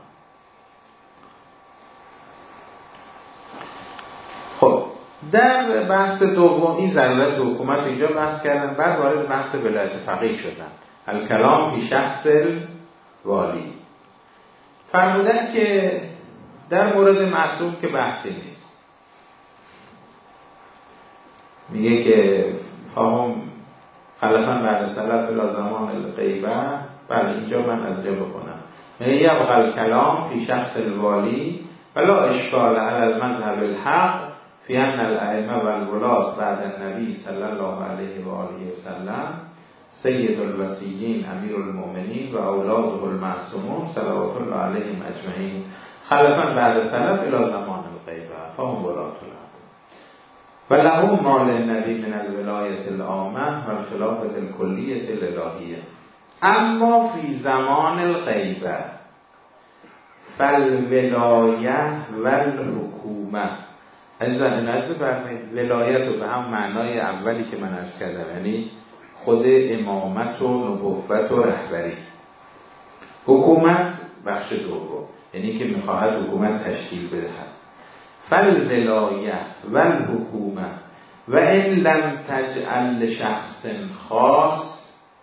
خب در بحث دومی ضرورت حکومت اینجا بحث کردن، بعد وارد بحث ولایت فقیه شدن. الکلام فی شخص الوالی. فرمودن که در مورد معصوم که بحثی نیست. میگه که فهم خلفا بعد سلف الی زمان الغیبه. بله اینجا من از جا بکنم. میگه یبقى الکلام فی شخص الوالی ولا اشکال علی المذهب الحق فی ان الائمه و الولاة بعد النبی صلی الله علیه و آله و سلم سید الوصیین امیر المؤمنین و اولاده المعصومون صلوات الله علیهم اجمعین خلفا بعد سلف الی زمان الغیبه فهم ولاة الامر و لهم مال النبی من الولایت العامه و الخلافت الکلیت الالهیه. اما فی زمان الغیبه فالولایه و الحکومه. عزیزان عنایت بفرمایید، ولایت رو به هم معنای اولی که من عرض کردم، یعنی خود امامت و نبوت و رهبری. حکومت بخش دوم، یعنی که میخواهد حکومت تشکیل بدهد. فالولایه و الحکومه و ان لم تجعل لشخص خاص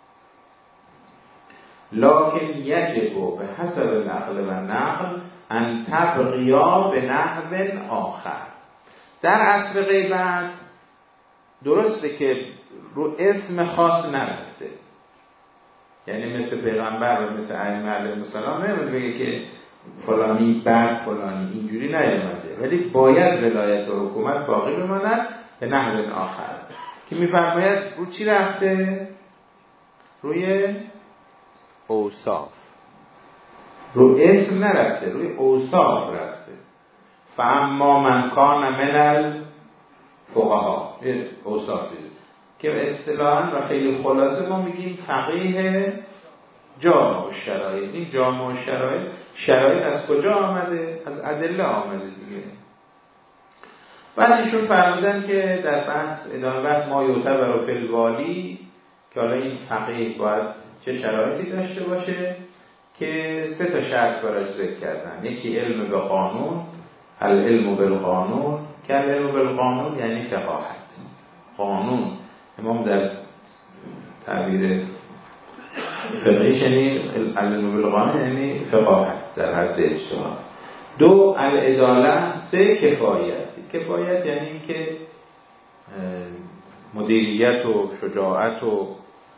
لكن یجب به حسب العقل و نقل ان تبغیا به نحو آخر. در عصر غیبت درسته که رو اسم خاص نرفته، یعنی مثل پیغمبر و مثل ائمه علیهم السلام نمیشه بگه که فلانی بعد فلانی، اینجوری نیامده، ولی باید ولایت و حکومت باقی بماند به نحو آخر که میفرماید رو چی رفته؟ روی اوصاف، رو اسم نرفته، روی اوصاف رفته. فاما من کان من الفقها، اوصافی که اصطلاحاً و خیلی خلاصه ما میگیم فقیه جامع الشرایط. این جامع الشرایط، شرایط از کجا آمده؟ از ادله آمده دیگه. بعد ایشون فرمودن که در بحث ادامه بحث ما یعتبر فی الوالی، که حالا این فقیه باید چه شرایطی داشته باشه، که 3 تا شرط براش ذکر کردن. یکی علم به قانون، العلم بالقانون، که العلم بالقانون یعنی فقاهت. قانون امام در تعبیر فقهیش یعنی العلم بالقانون یعنی فقاهت در حد اجتهاد. 2 العدالة، 3 کفایت. کفایت یعنی این که مدیریت و شجاعت و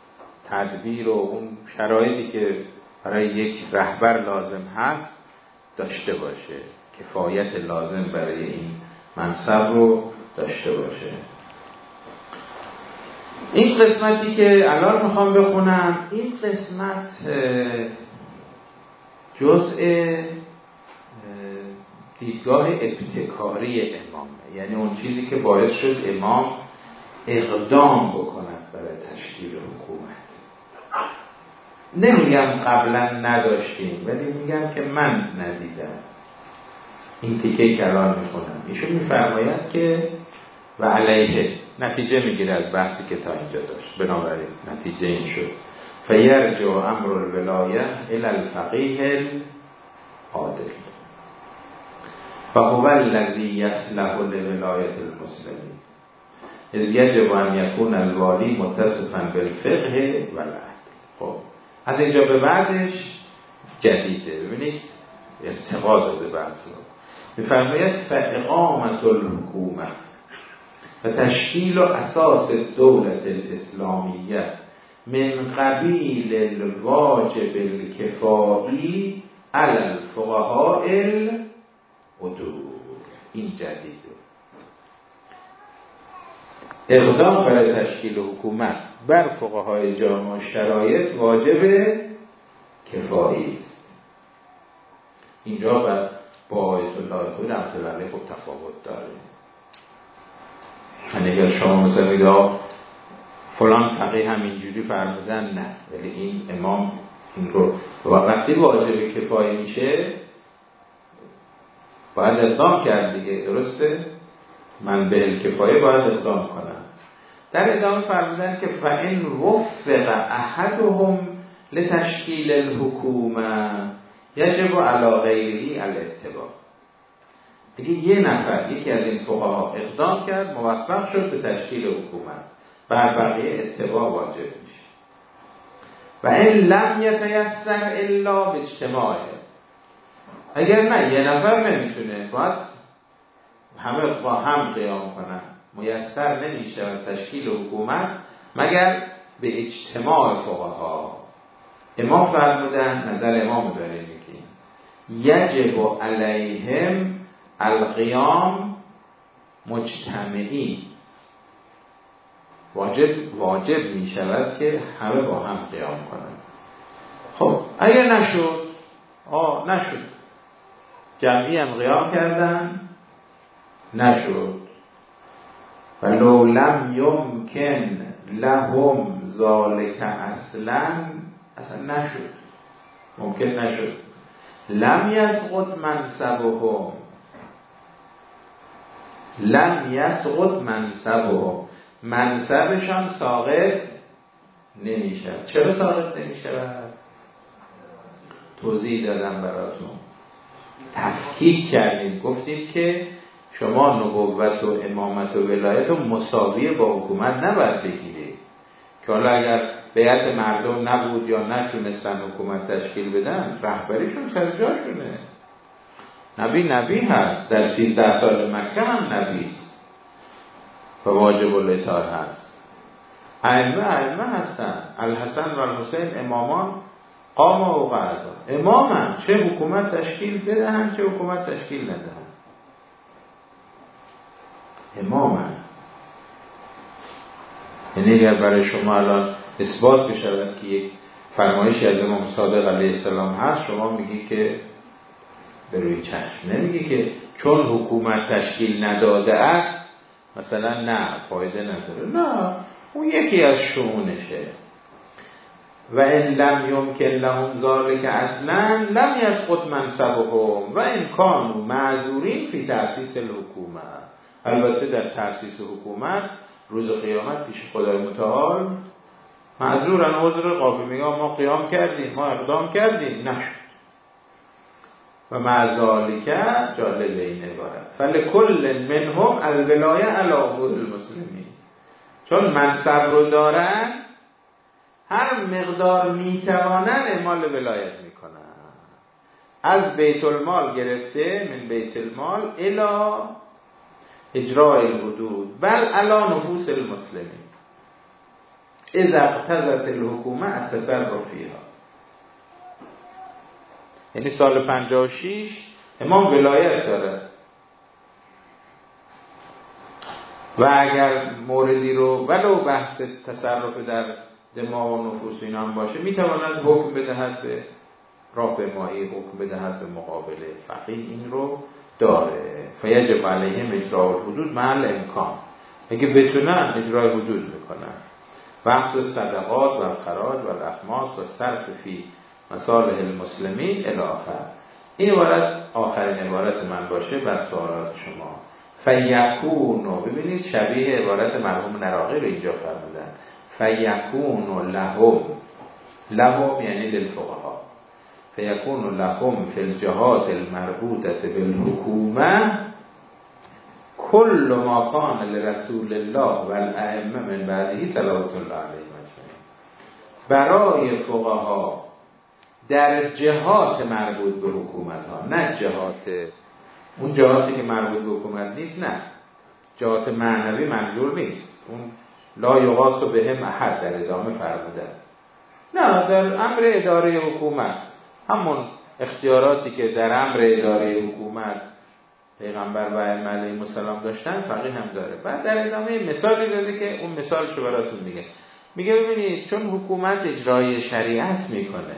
تدبیر و اون شرایطی که برای یک رهبر لازم هست داشته باشه، کفایت لازم برای این منصب رو داشته باشه. این قسمتی که الان میخوام بخونم، این قسمت جزء دیدگاه ابتکاری امامه، یعنی اون چیزی که باعث شد امام اقدام بکند برای تشکیل حکومت. نمیگم قبلا نداشتیم، ولی میگم که من ندیدم. این تیکه کلام میخونم، ایشون میفرماید که و علیه، نتیجه میگیره از بحثی که تا اینجا داشت. بنابراین نتیجه این شد فیرجع امر الولایه الی الفقیه العادل و هو الذی یصلح لولایة المسلمین اذ یجب ان یکون الوالی متصفا بالفقه و العدل. خب از اینجا به بعدش جدیده. ببینید ارتقا داده بحث رو. میفرماید فاقامة الحکومه و تشکیل و اساس دولت الاسلامیه من قبیل الواجب الکفایی علی الفقهاء العدول. این جدیده. اقدام برای تشکیل حکومت بر فقهای جامع و شرایط واجب کفایی است. اینجا با آیت الله خود رحمت الله علیه خب تفاوت داره. اگر شما مثلا میگه فلان فقیه هم اینجوری فرمودن، نه، ولی این امام این رو وقتی واجب کفایی میشه باید اقدام کرد دیگه، درسته؟ من به کفایه باید اقدام کنم. در ادامه فرمودن که فإن وفق احدهم لتشکیل الحکومه یجب علی غیره الاتباع. اگه یه نفر یکی از این فقها اقدام کرد، موفق شد به تشکیل حکومت، بر بقیه اتباع واجب میشه. و این لم یتیسر الا باجتماعه. اگر نه یه نفر نمیتونه، باید همه با هم قیام کنن. میسر نمیشه تشکیل حکومت مگر به اجتماع فقها. امام فرمودن، نظر امام داره میگیم یجب علیهم القیام مجتمعین. واجب می شود که همه با هم قیام کنند. خب اگر نشد جمعی هم قیام کردن، نشد ولو لم یمکن لهم ذالک اصلا نشد، ممکن نشد. لم یسقط منصبهم، منصبشان ساقط نمیشد. چرا ساقط نمیشود؟ توضیح دادم براتون، تفکیک کردیم، گفتیم که شما نبوت و امامت و ولایت رو مساویه با حکومت نباید بگیرید، که حالا اگر بیعت مردم نبود یا نتونستن حکومت تشکیل بدن، رهبریشون سر جاشونه. نبی هست، در 13 سال مکه هم نبی است و واجب الاطاعت هست. ائمه هستن، الحسن و الحسین امامان قام و قعدا، امامن، چه حکومت تشکیل بدهن چه حکومت تشکیل ندهن، امامن. یعنی اگر برای شما الان اثبات بشود که یک فرمایشی از امام صادق علیه السلام هست، شما میگی که به روی چشم، نمیگی که چون حکومت تشکیل نداده است مثلا نه فایده نداره، نه، اون یکی از شؤونشه. و ان لم یمکن لهم ذلک اصلا لم یسقط منصبهم و ان کانوا معذورین فی تأسیس الحکومه. البته در تأسیس حکومت روز قیامت پیش خدای متعال معذورن، عذر قابل، میگه ما قیام کردیم، ما اقدام کردیم، نشد. و مع ذالک جالب این عبارت فلکل منهم الولایه علی امور المسلمین، چون منصب رو دارن هر مقدار میتوانن اعمال ولایت میکنن، از بیت المال گرفته من بیت المال الی اجراء الحدود بل علی نفوس المسلمین اذا اقتضت الحکومه التصرف فیها. یعنی سال 56 امام ولایت داره و اگر موردی رو ولو بحث تصرف در دماغ و نفوس اینا هم باشه میتواند حکم بدهد به راهپیمایی، حکم بدهد به مقابله. فقیه این رو داره. فیجب علیهم اجراء الحدود محل امکان، اگه بتونن اجرای حدود میکنن. بحث صدقات و خراج و الاخماس و صرف فی مصالح المسلمین الی آخر. این عبارت آخرین عبارت من باشه بر سوالات شما. فیکونو، ببینید شبیه عبارت مرحوم نراقی رو اینجا فرمودن. فیکونو لهم یعنی للفقها، فیکونو لهم فی الجهات المربوطه بالحکومه کل ما کان لرسول الله و الائمه من بعده صلوات الله علیهم اجمعین. برای فقها در جهات مربوط به حکومت ها، نه جهات اون جهاتی که مربوط به حکومت نیست، نه جهات معنوی منظور نیست، اون لا یغاث بهم احد در ادامه فرمودن، نه در امر اداره حکومت، همون اختیاراتی که در امر اداره حکومت پیغمبر و ائمه علیهم السلام داشتن فقیه هم داره. بعد در ادامه مثالی داده که اون مثالشو براتون میگه ببینید چون حکومت اجرای شریعت میکنه،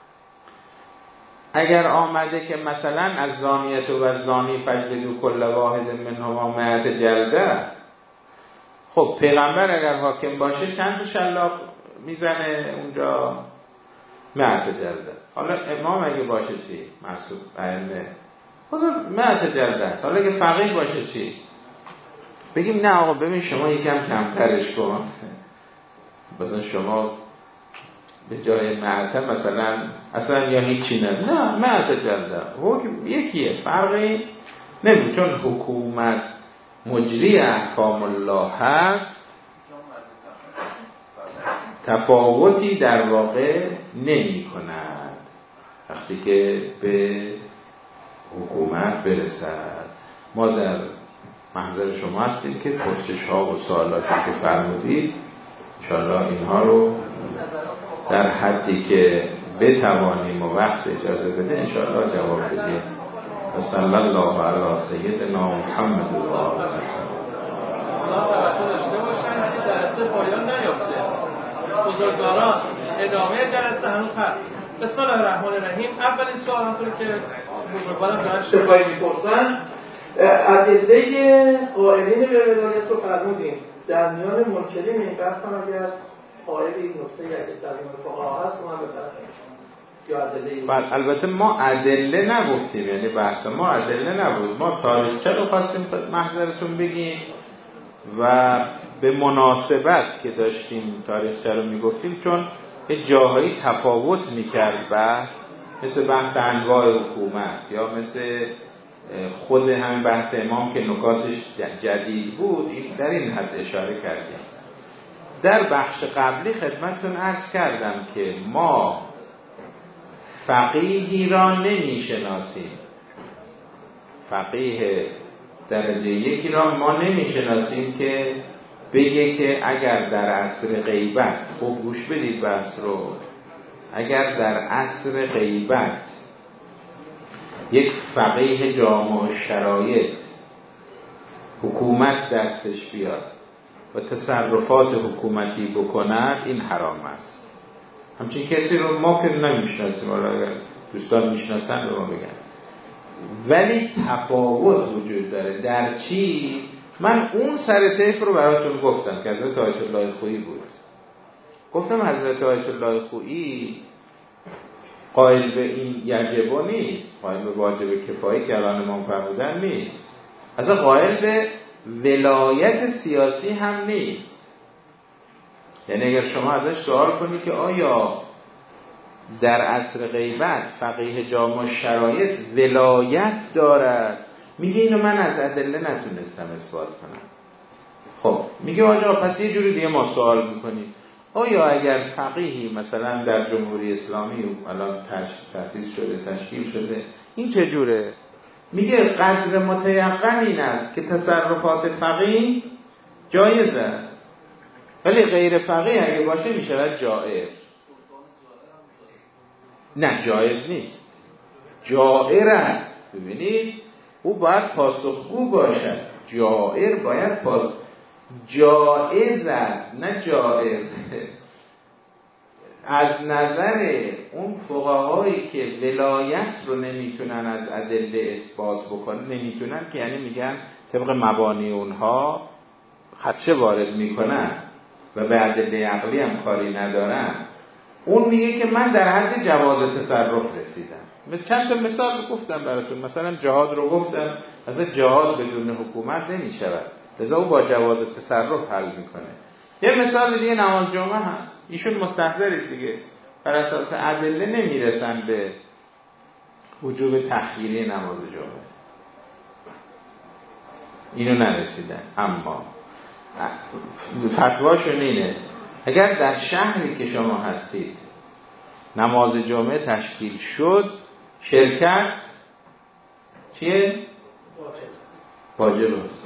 اگر آمده که مثلا از زانیت و از زانی فجلدوا کل واحد منهما 100 جلده، خب پیغمبر اگر حاکم باشه چند شلاق میزنه اونجا؟ 100 جلده. حالا امام اگه باشه چی؟ مسعود ائمه خدا 100 جلده است. حالا اگه فقیه باشه چی؟ بگیم نه آقا ببین شما یکم کمترش کن، مثلا شما به جای معتم مثلا اصلا یا هیچی نه 100 جلده. حکم یکیه، فرقی نمیشه، چون حکومت مجری احکام الله هست تفاوتی در واقع نمی کند وقتی که به حکومت برسد. ما در محضر شما هستیم که پرسش ها و سوالاتی که فرمودید انشاءالله اینها رو در حدی که بتوانیم و وقت اجازه بده انشاءالله جواب بدیم. و صلی الله علی سیدنا محمد و آله و توجه داشته باشن که جلسه پایان نیافته، بزرگواران ادامه جلسه هنوز هست. بسم الله الرحمن الرحیم. اولین سوال همونطور که بزرگواران دارن شفایی میپرسن، ادله قائلین به ولایت رو فرمودیم، در میان منکرین این بحث هم اگر قائلی نکته اگه در میان فقها هست اونم بطرفش. البته ما ادله نگفتیم، یعنی بحث ما ادله نبود، ما تاریخچه رو خواستیم محضرتون بگیم و به مناسبت که داشتیم تاریخچه رو میگفتیم، چون یه جاهایی تفاوت میکرد بحث، مثل بحث انواع حکومت یا مثل خود همین بحث امام که نکاتش جدید بود، این در این حد اشاره کردیم. در بخش قبلی خدمتتون عرض کردم که ما فقیهی را نمیشناسیم، فقیه درجه یکی را ما نمیشناسیم که بگه که اگر در عصر غیبت، خوب گوش بدید بحث رو، اگر در عصر غیبت یک فقیه جامع شرایط حکومت دستش بیاد و تصرفات حکومتی بکند این حرام است. همچین کسی رو ما که نمیشناسیم، حالا اگر دوستان میشناسن به ما بگن. ولی تفاوت وجود داره. در چی؟ من اون سر طیف رو براتون گفتم که حضرت آیت الله خویی بود. گفتم حضرت آیت الله خویی قائل به این یجبو نیست، قائل به واجب کفایی که الان امام فرمودن نیست، اصلا قائل به ولایت سیاسی هم نیست. یعنی اگر شما ازش سوال کنی که آیا در عصر غیبت فقیه جامع شرایط ولایت دارد، میگه اینو من از ادله نتونستم اثبات کنم. خب میگه آجا پس یه جوری دیگه ما سوال میکنیم، آیا اگر فقیهی مثلا در جمهوری اسلامی الان تأسیس شده، تشکیل شده، این چجوره؟ میگه قدر متیقن این است که تصرفات فقیه جایز است، ولی غیر فقیه اگه باشه میشود جائز. نه جایز نیست، جائر است. ببینید او باید پاسخگو باشد. جائر باید جائز است نه جائر. از نظر اون فقهایی که ولایت رو نمیتونن از ادله اثبات بکنن، نمیتونن که یعنی میگن طبق مبانی اونها خدشه وارد میکنن و به ادله عقلی هم کاری ندارن، اون میگه که من در حد جواز تصرف رسیدم. چند تا مثال گفتم براتون، مثلا جهاد رو گفتم، مثلا جهاد بدون حکومت نمیشود، لذا او با جواز تصرف حل میکنه. یه مثال دیگه نماز جمعه هست، ایشون مستحضرید دیگه، بر اساس ادله نمیرسن به وجوب تخییری نماز جمعه، اینو نرسیدن، اما فتواشون اینه اگر در شهری که شما هستید نماز جمعه تشکیل شد، شرکت چیه؟ واجب است.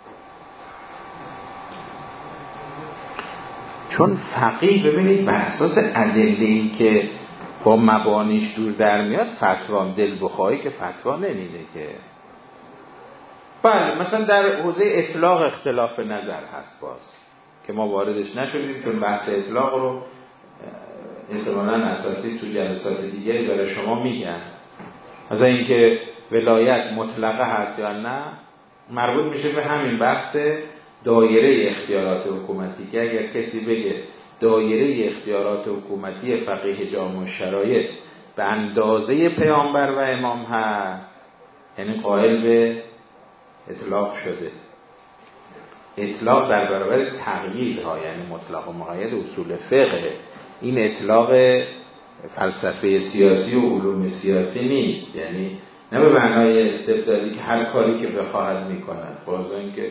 چون فقیه ببینید بر اساس ادله‌ای که با مبانیش دور در میاد فتوا دل بخواهی که فتوا نمیده که. بله مثلا در حوزه اطلاق اختلاف نظر هست باز که ما واردش نشدیم، چون بحث اطلاق رو احتمالاً اساتید تو جلسات دیگه برای شما میگن. مثلا اینکه ولایت مطلقه هست یا نه مربوط میشه به همین بحث دایره اختیارات حکومتی، که اگر کسی بگه دایره اختیارات حکومتی فقیه جامع الشرایط به اندازه پیامبر و امام هست، یعنی قائل به اطلاق شده. اطلاق در برابر تقیید ها، یعنی مطلق و مقید اصول فقه. این اطلاق فلسفه سیاسی و علوم سیاسی نیست، یعنی نه به معنای استبدادی که هر کاری که بخواهد میکند. خلاصه اینکه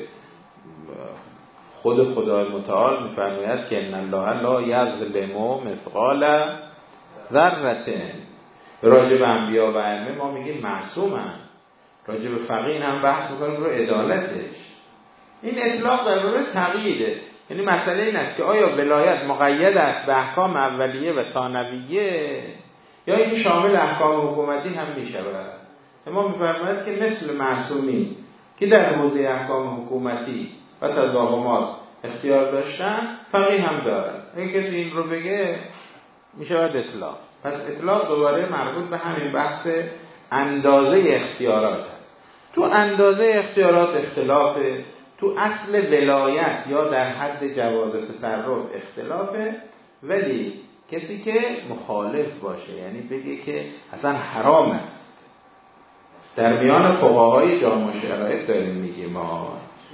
خود خدای متعال میفرماید که ان الله لا یظلم مثقال ذره. راجع به انبیا و ائمه ما میگیم معصومن، راجع به فقیه هم بحث میکنیم رو عدالتش. این اطلاق در مورد تقییده، یعنی مسئله این است که آیا ولایت مقید است به احکام اولیه و ثانویه یا این شامل احکام حکومتی هم میشود. ما میفرماید که مثل معصومین که در حوزه احکام حکومتی و تضاهمات اختیار داشتن، فقیه هم دارن. اگه کسی این رو بگه میشود اطلاق. پس اطلاق دوباره مربوط به همین بحث اندازه اختیارات هست. تو اندازه اختیارات اختلافه، تو اصل ولایت یا در حد جواز تصرف اختلافه، ولی کسی که مخالف باشه، یعنی بگه که اصلا حرام است، در میان فقهای جامع الشرایط داریم میگیم ما.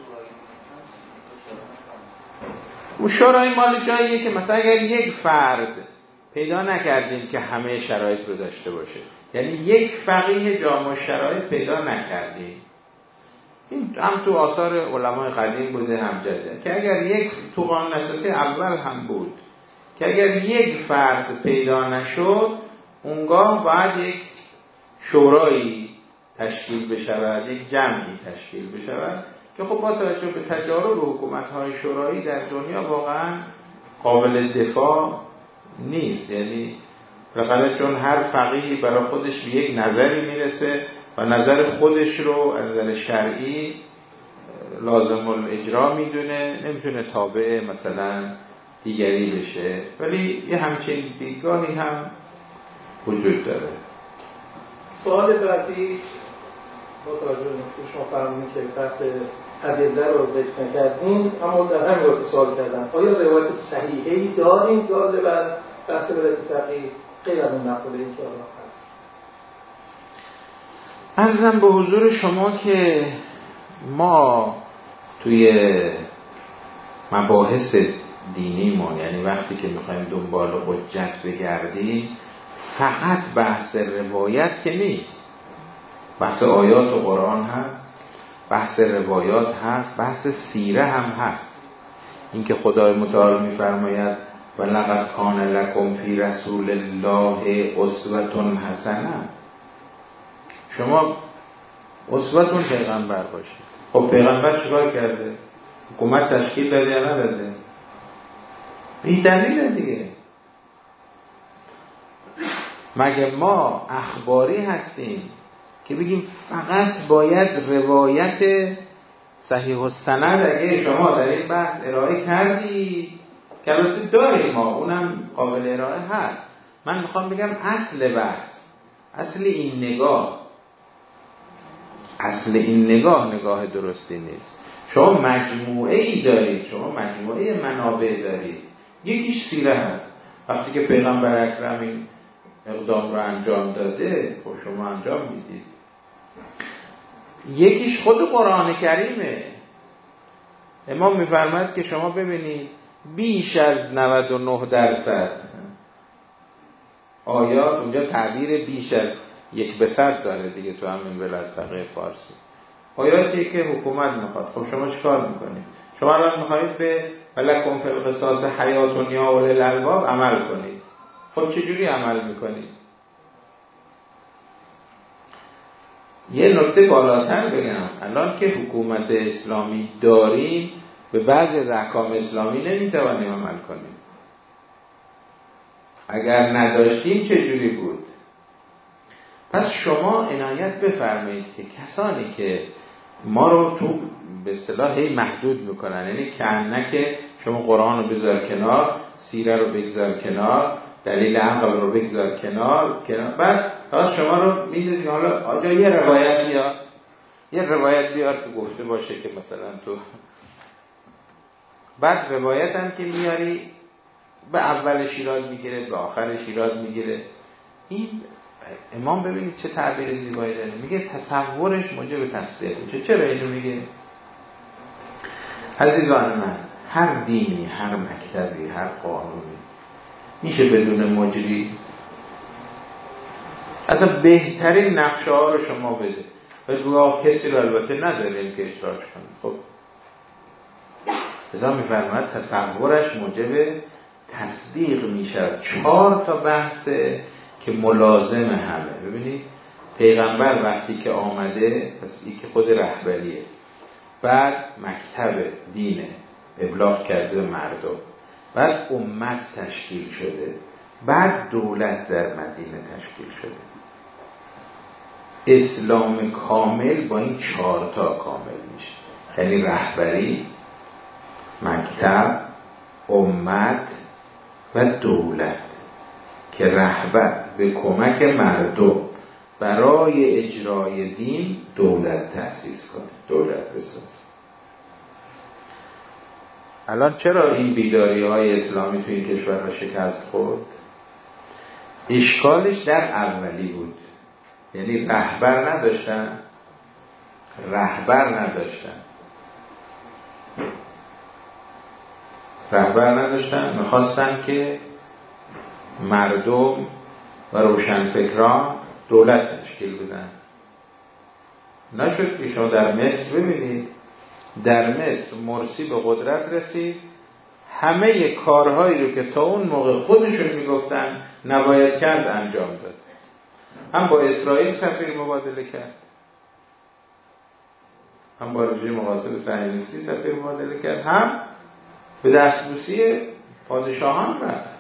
شورای مال جاییه که مثلا اگر یک فرد پیدا نکردیم که همه شرایط رو داشته باشه، یعنی یک فقیه جامع الشرایط پیدا نکردیم، این هم تو آثار علمای قدیم بوده هم جدید، که اگر یک تو قانون اساسی اول هم بود که اگر یک فرد پیدا نشد، اونگاه باید یک شورایی تشکیل بشود، یک جمعی تشکیل بشود که خب با توجه به تجارب حکومت‌های شورایی در دنیا واقعا قابل دفاع نیست. یعنی بالاخره چون هر فقیهی برای خودش به یک نظری میرسه و نظر خودش رو از نظر شرعی لازم الاجرا میدونه، نمیتونه تابع مثلا دیگری بشه، ولی یه همچین دیدگاهی هم وجود داره. سوال بعدی با توجه به نکته شما فرمودید که بحث ادله رو ذکر نکردین، اما در همین رابطه سوال کردم آیا روایت صحیحی داریم داله بر بحث ولایت فقیه غیر از اون مقوله‌ای که الان هست؟ عرضم به حضور شما که ما توی مباحث دینیمون، یعنی وقتی که میخوایم دنبال حجت بگردیم، فقط بحث روایت که نیست، بحث آیات و قرآن هست، بحث روایات هست، بحث سیره هم هست. اینکه خدای متعال میفرماید ولقد کان لکم فی رسول الله اسوة حسنه، شما اسوتون پیغمبر باشید. خب پیغمبر چیکار کرده؟ حکومت تشکیل داده یا نداده؟ این دلیله دیگه. مگه ما اخباری هستیم که بگیم فقط باید روایت صحیح السند اگه شما در این بحث ارائه کردی که البته داریم ما، اونم قابل ارائه هست. من میخوام بگم اصل بحث، اصل این نگاه درستی نیست. شما مجموعه ای دارید، شما مجموعه منابع دارید. یکیش سیره هست. وقتی که پیغمبر اکرم این اقدام رو انجام داده، خب شما انجام میدید. یکیش خود قرآن کریمه. امام میفرماید که شما ببینید بیش از 99% آیات اونجا تعبیر بیش از 1% داره دیگه تو همین ولایت فقیه فارسی. آیاتی که حکومت میخواد. خب شما چیکار میکنید؟ شما الان میخواید به ولکم فی القصاص حیات یا اولی الالباب عمل کنید. خب چجوری عمل میکنید؟ یه نکته بالاتر بگم، الان که حکومت اسلامی داریم به بعضی از احکام اسلامی نمیتوانیم عمل کنیم. اگر نداشتیم چجوری بود؟ پس شما عنایت بفرمایید که کسانی که ما رو تو به اصطلاح محدود میکنن، یعنی که شما قرآن رو بذار کنار، سیره رو بگذار کنار، دلیل عقل رو بگذار کنار، بعد شما رو میدونید حالا آجا یه روایت بیار که گفته باشه که مثلا تو، بعد روایت هم که میاری به اولش ایراد میگیره به آخرش ایراد میگیره. این امام ببینید چه تعبیر زیبایی داره، میگه تصورش موجب تصدیق میشه. چرا اینو میگه؟ عزیزان من، هر دینی، هر مکتبی، هر قانونی میشه بدون مجری؟ اصلا بهترین نقشه ها رو شما بده ولی کسی رو البته نداریم که اجراش کنه. خب ازا میفرماید تصورش موجب تصدیق میشه. 4 تا بحثه که ملازم همه. ببینید پیغمبر وقتی که آمده، پس این که خود رهبریه، بعد مکتب دینه ابلاغ کرده به مردم، بعد امت تشکیل شده، بعد دولت در مدینه تشکیل شده. اسلام کامل با این 4 تا کامل میشه، یعنی رهبری، مکتب، امت و دولت، که رهبر به کمک مردم برای اجرای دین دولت تأسیس کنه، دولت بسازه. الان چرا این بیداری های اسلامی تو این کشور را شکست خورد؟ اشکالش در اولی بود، یعنی رهبر نداشتن، میخواستن که مردم و روشنفکران دولت تشکیل بدن. نشد. که شما در مصر ببینید، در مصر مرسی به قدرت رسید، همه کارهایی رو که تا اون موقع خودشون میگفتن نباید کرد انجام داد. هم با اسرائیل سفیر مبادله کرد، هم با رژیم مغاصب صهیونیستی سفیر مبادله کرد، هم به دستبوسی پادشاهان رفت.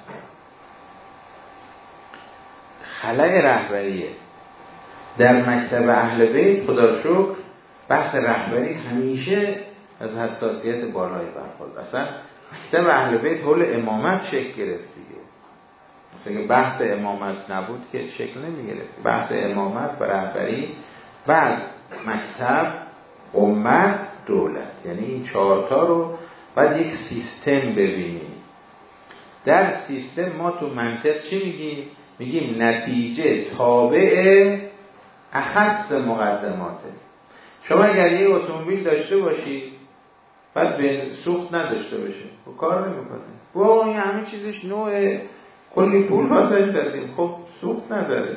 خلأ رهبریه. در مکتب اهل بیت خدا رو شکر بحث رهبری همیشه از حساسیت بالای برخورد. اصلا مکتب اهل بیت حول امامت شکل گرفت دیگه. مثلا که بحث امامت نبود که شکل نمی گرفت. بحث امامت و رهبری، بعد مکتب، امت، دولت، یعنی این 4 تا رو بعد یک سیستم ببینیم. در سیستم ما تو منطق چی میگیم؟ میگیم نتیجه تابع اخص مقدماته. شما اگر یه اتومبیل داشته باشی بعد به سوخت نداشته باشه خب کار نمیکنه. واقعا این همه چیزش نوعه، کلی پول واسش دادیم، خب سوخت نداره.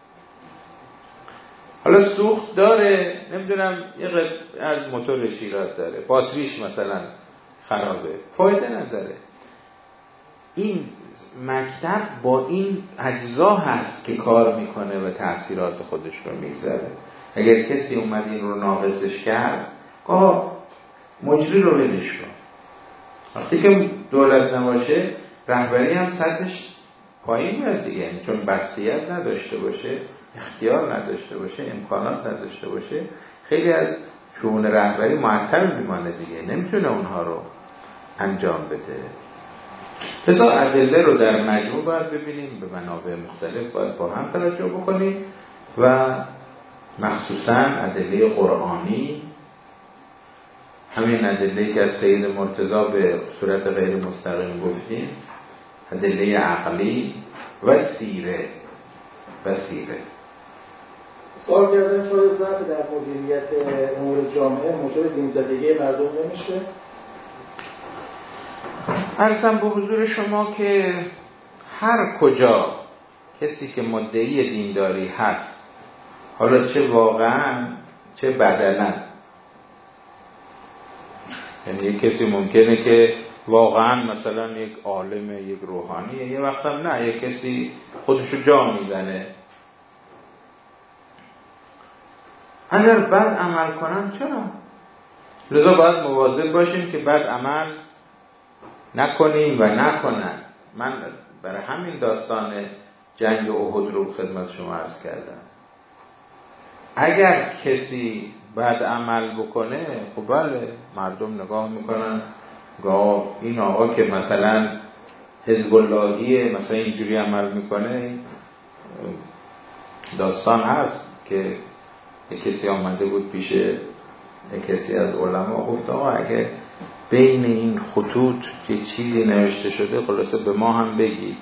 حالا سوخت داره، نمیدونم یه از موتورش ایراد داره، باتریش مثلا خرابه، فایده نداره. این مکتب با این اجزا هست که کار میکنه و تأثیرات خودش رو میذاره. اگر کسی اومد این رو ناقصش کرد، مجری رو ولش کن. وقتی که دولت نباشه رهبری هم سطحش پایین میاد دیگه، یعنی چون بستیت نداشته باشه، اختیار نداشته باشه، امکانات نداشته باشه، خیلی از شؤون رهبری معطل میمانه دیگه، نمیتونه اونها رو انجام بده. لذا ادله رو در مجموع باید ببینیم، به منابع مختلف باید با هم توجه بکنیم و مخصوصا ادله قرآنی، همین ادله‌ای که از سید مرتضی به صورت غیر مستقیم گفتیم، ادله عقلی و سیره. سوال کردن چرا ضعف در مدیریت امور جامعه موجب دین‌زدگی مردم نمیشه؟ عرضم به حضور شما که هر کجا کسی که مدعی دینداری هست، حالا چه واقعا چه بدلاً، یعنی یک کسی ممکنه که واقعا مثلا یک عالم، یک روحانیه، یه وقت هم نه، یک کسی خودشو جا میزنه، اگر بد عمل کنن چرا؟ لذا باید مواظب باشیم که بد عمل نکنیم و نکنن. من برای همین داستان جنگ احد رو خدمت شما عرض کردم. اگر کسی بد عمل بکنه، خب بله مردم نگاه میکنن، گاه این آقا که مثلا حزب اللهیه مثلا اینجوری عمل میکنه. داستان هست که کسی آمده بود پیش کسی از علما، گفت آقا اگه بین این خطوط یه چیزی نوشته شده خلاصه به ما هم بگید.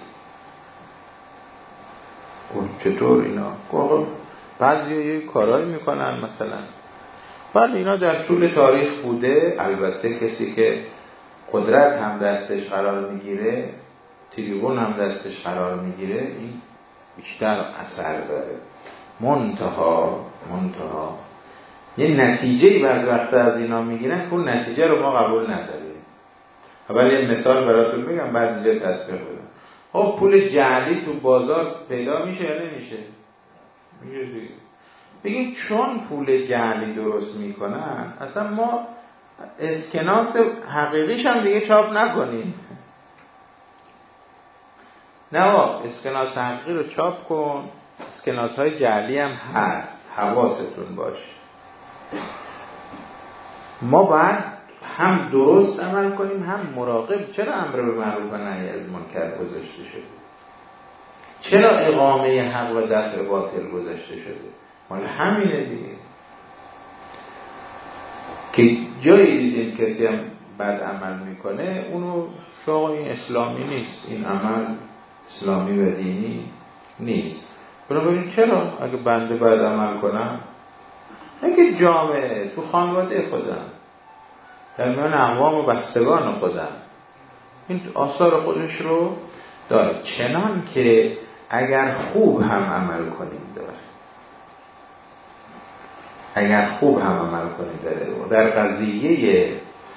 اون چطور اینا؟ آقا بعضی یه کارایی میکنن مثلا. بله اینا در طول تاریخ بوده. البته کسی که قدرت هم دستش قرار میگیره، تریبون هم دستش قرار میگیره، این بیشتر اثر داره. منتها یه نتیجه‌ای بعض وقت از اینا میگیرن که اون نتیجه رو ما قبول نداریم. اول یه مثال براتون بگم بعد اینجا تطبیق بدم. خب پول جعلی تو بازار پیدا میشه یا نمیشه؟ میشه دیگه. بگیم چون پول جعلی درست میکنن اصلا ما اسکناس حقیقیش هم دیگه چاپ نکنیم. نه اسکناس حقیقی رو چاپ کن، اسکناس های جعلی هم هست، حواستون باشه. ما باید هم درست عمل کنیم هم مراقب. چرا امر به معروف و نهی از منکر گذاشته شده؟ چرا اقامه حق و دفع باطل گذاشته شده؟ مال همینه دیگه که جایی دیدیم کسی هم بد عمل میکنه اونو که این اسلامی نیست، این عمل اسلامی و دینی نیست. بنابراین چرا اگه بنده بد عمل کنم، اگه جامعه تو خانواده خودم، در میان اقوام و بستگان خودم، این آثار خودش رو داره. چنان که اگر خوب هم عمل کنیم داره، اگر خوب هم عمل کنیم داره. در قضیه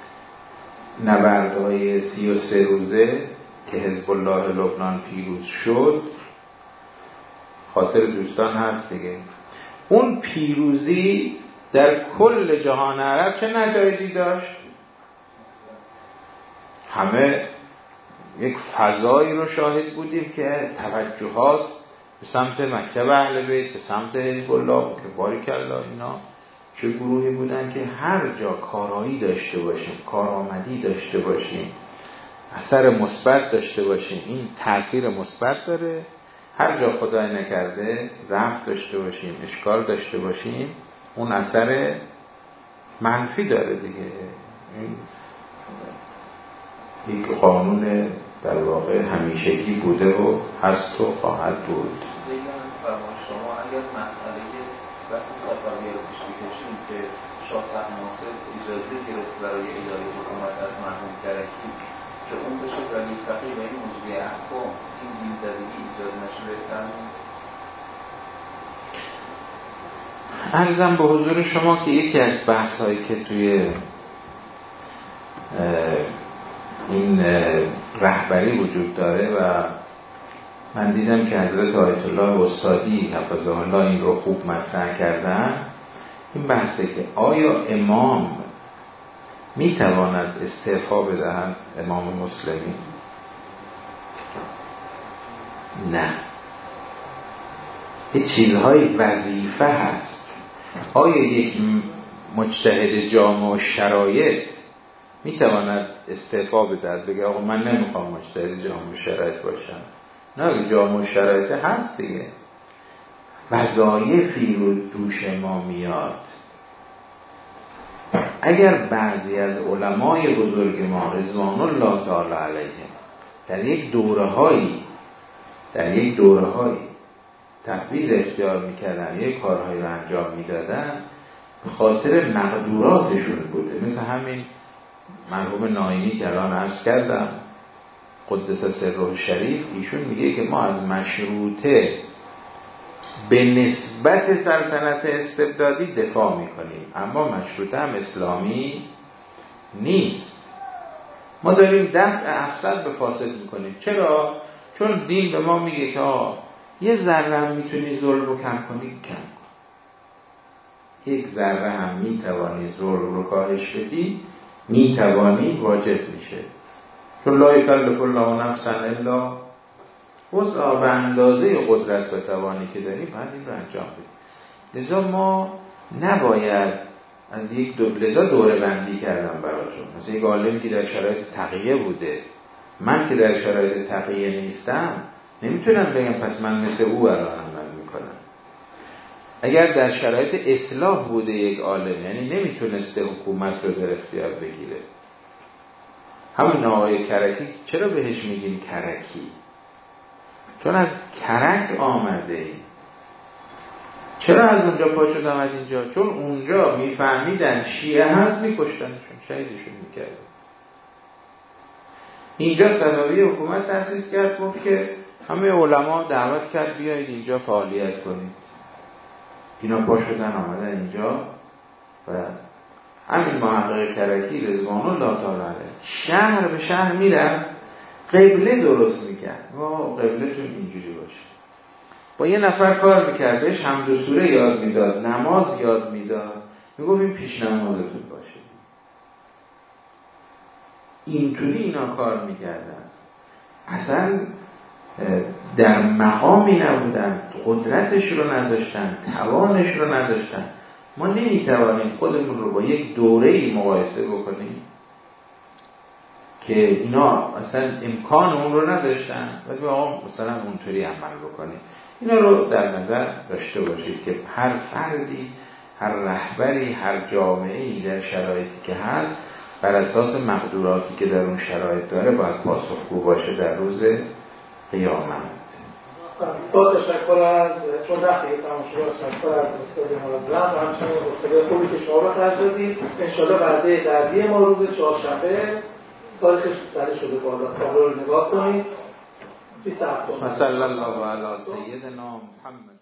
نبردهای 33 روزه که حزب الله لبنان پیروز شد، خاطر دوستان هست دیگه، اون پیروزی در کل جهان عرب چه نتایجی داشت؟ همه یک فضایی رو شاهد بودیم که توجهات به سمت مکتب اهل بیت، به سمت حزب الله، که باریکالله اینا چه گروهی بودن که هر جا کارایی داشته باشیم، کارآمدی داشته باشیم، اثر مثبت داشته باشیم، این تأثیر مثبت داره. هر جا خدای نکرده ضعف داشته باشیم، اشکال داشته باشیم، اون اثر منفی داره دیگه. این یک قانون در واقع همیشگی بوده و هست و خواهد بود. شما اگر مسئله بحث صفویه رو پیش بکشیم که شاه طهماسب اجازه گرفت برای اداره حکومت از مرحوم کرکی که اون بشه ولی فقیه و این موضوع احکام، این دین‌زدگی ایجاد نشه بهتر نیست؟ عرضم به حضور شما که یکی از بحث‌هایی که توی این رهبری وجود داره و من دیدم که حضرت آیت الله استادی حفظه الله این رو خوب مطرح کردن، این بحثه که آیا امام میتواند استعفا بدهد، امام مسلمی؟ نه، یه چیزهای وظیفه هست. آیا یک مجتهد جامع و شرایط میتواند استعفا بدهد بگه آقا من نمیخوام مجتهد جامع و شرایط باشم؟ نه، جامع و شرایط هست دیگه، وظایفی رو دوش ما میاد. اگر بعضی از علمای بزرگ ما رضوان الله تعالی علیهم در یک دوره‌هایی تفویض اختیار میکردن، یک کارهایی رو انجام میدادن به خاطر مقدوراتشون بوده، مثل همین مرحوم ناینی که الان عرض کردم قدس سره شریف، ایشون میگه که ما از مشروطه به نسبت سلطنت استبدادی دفاع میکنیم، اما مشروطه هم اسلامی نیست. ما داریم دفع افساد به فاسد میکنیم. چرا؟ چون دین به ما میگه که یه ذره هم میتونی ظلم رو کم کنی، کم کن. یک ذره هم میتوانی ظلم رو کاهش بدی، میتوانی، واجب میشه. چون لا یکلف الله نفسا الا وسعها، به اندازه قدرت و توانی که داریم باید این رو انجام بدیم. لذا ما نباید از لذا دوره بندی کردم براتون. مثلا یک عالمی که در شرایط تقیه بوده، من که در شرایط تقیه نیستم نمیتونم بگم پس من مثل او الان عمل میکنم. اگر در شرایط اصلاح بوده یک عالم، یعنی نمیتونسته حکومت رو در اختیار بگیره. همون آقای کرکی چرا بهش میگیم کرکی؟ چون از کرک آمده ایم. چرا از اونجا پا شد آمد اینجا؟ چون اونجا میفهمیدن شیعه هست میکشتنشون، شهیدشون میکردن. اینجا صفوی حکومت تأسیس کرد، گفت که همه علما دعوت کرد بیایید اینجا فعالیت کنید. اینا پا شدن آمدن اینجا و همین محقق کرکی رضوان الله تعالی علیه شهر به شهر میرفت قبله درست میکرد. قبلتون اینجوری باشه. با یه نفر کار میکرد، بهش حمد و سوره یاد میداد، نماز یاد میداد، میگفت این پیش نمازتون باشه. اینطوری اینا کار میکردن. اصلا در مقامی نبودن، قدرتش رو نداشتن، توانش رو نداشتن. ما نمیتوانیم خودمون رو با یک دوره‌ای مقایسه بکنیم که اینا اصلا امکان اون رو نداشتن و آقا مثلا اونطوری عمل بکنیم. اینا رو در نظر داشته باشید که هر فردی، هر رهبری، هر جامعه‌ای در شرایطی که هست بر اساس مقدوراتی که در اون شرایط داره باید پاسخگو باشه در روز قیامت. با تشکر از چون وقتی تمام شد، تشکر از استاد معظم و همچنین استاد خوبی که شما رو خرج دادید. انشالله وعده بعدی ما روز چهارشنبه، تاریخش زده شده بالا، تابلو رو نگاه کنید. 27 صلی الله علی سیدنا محمد.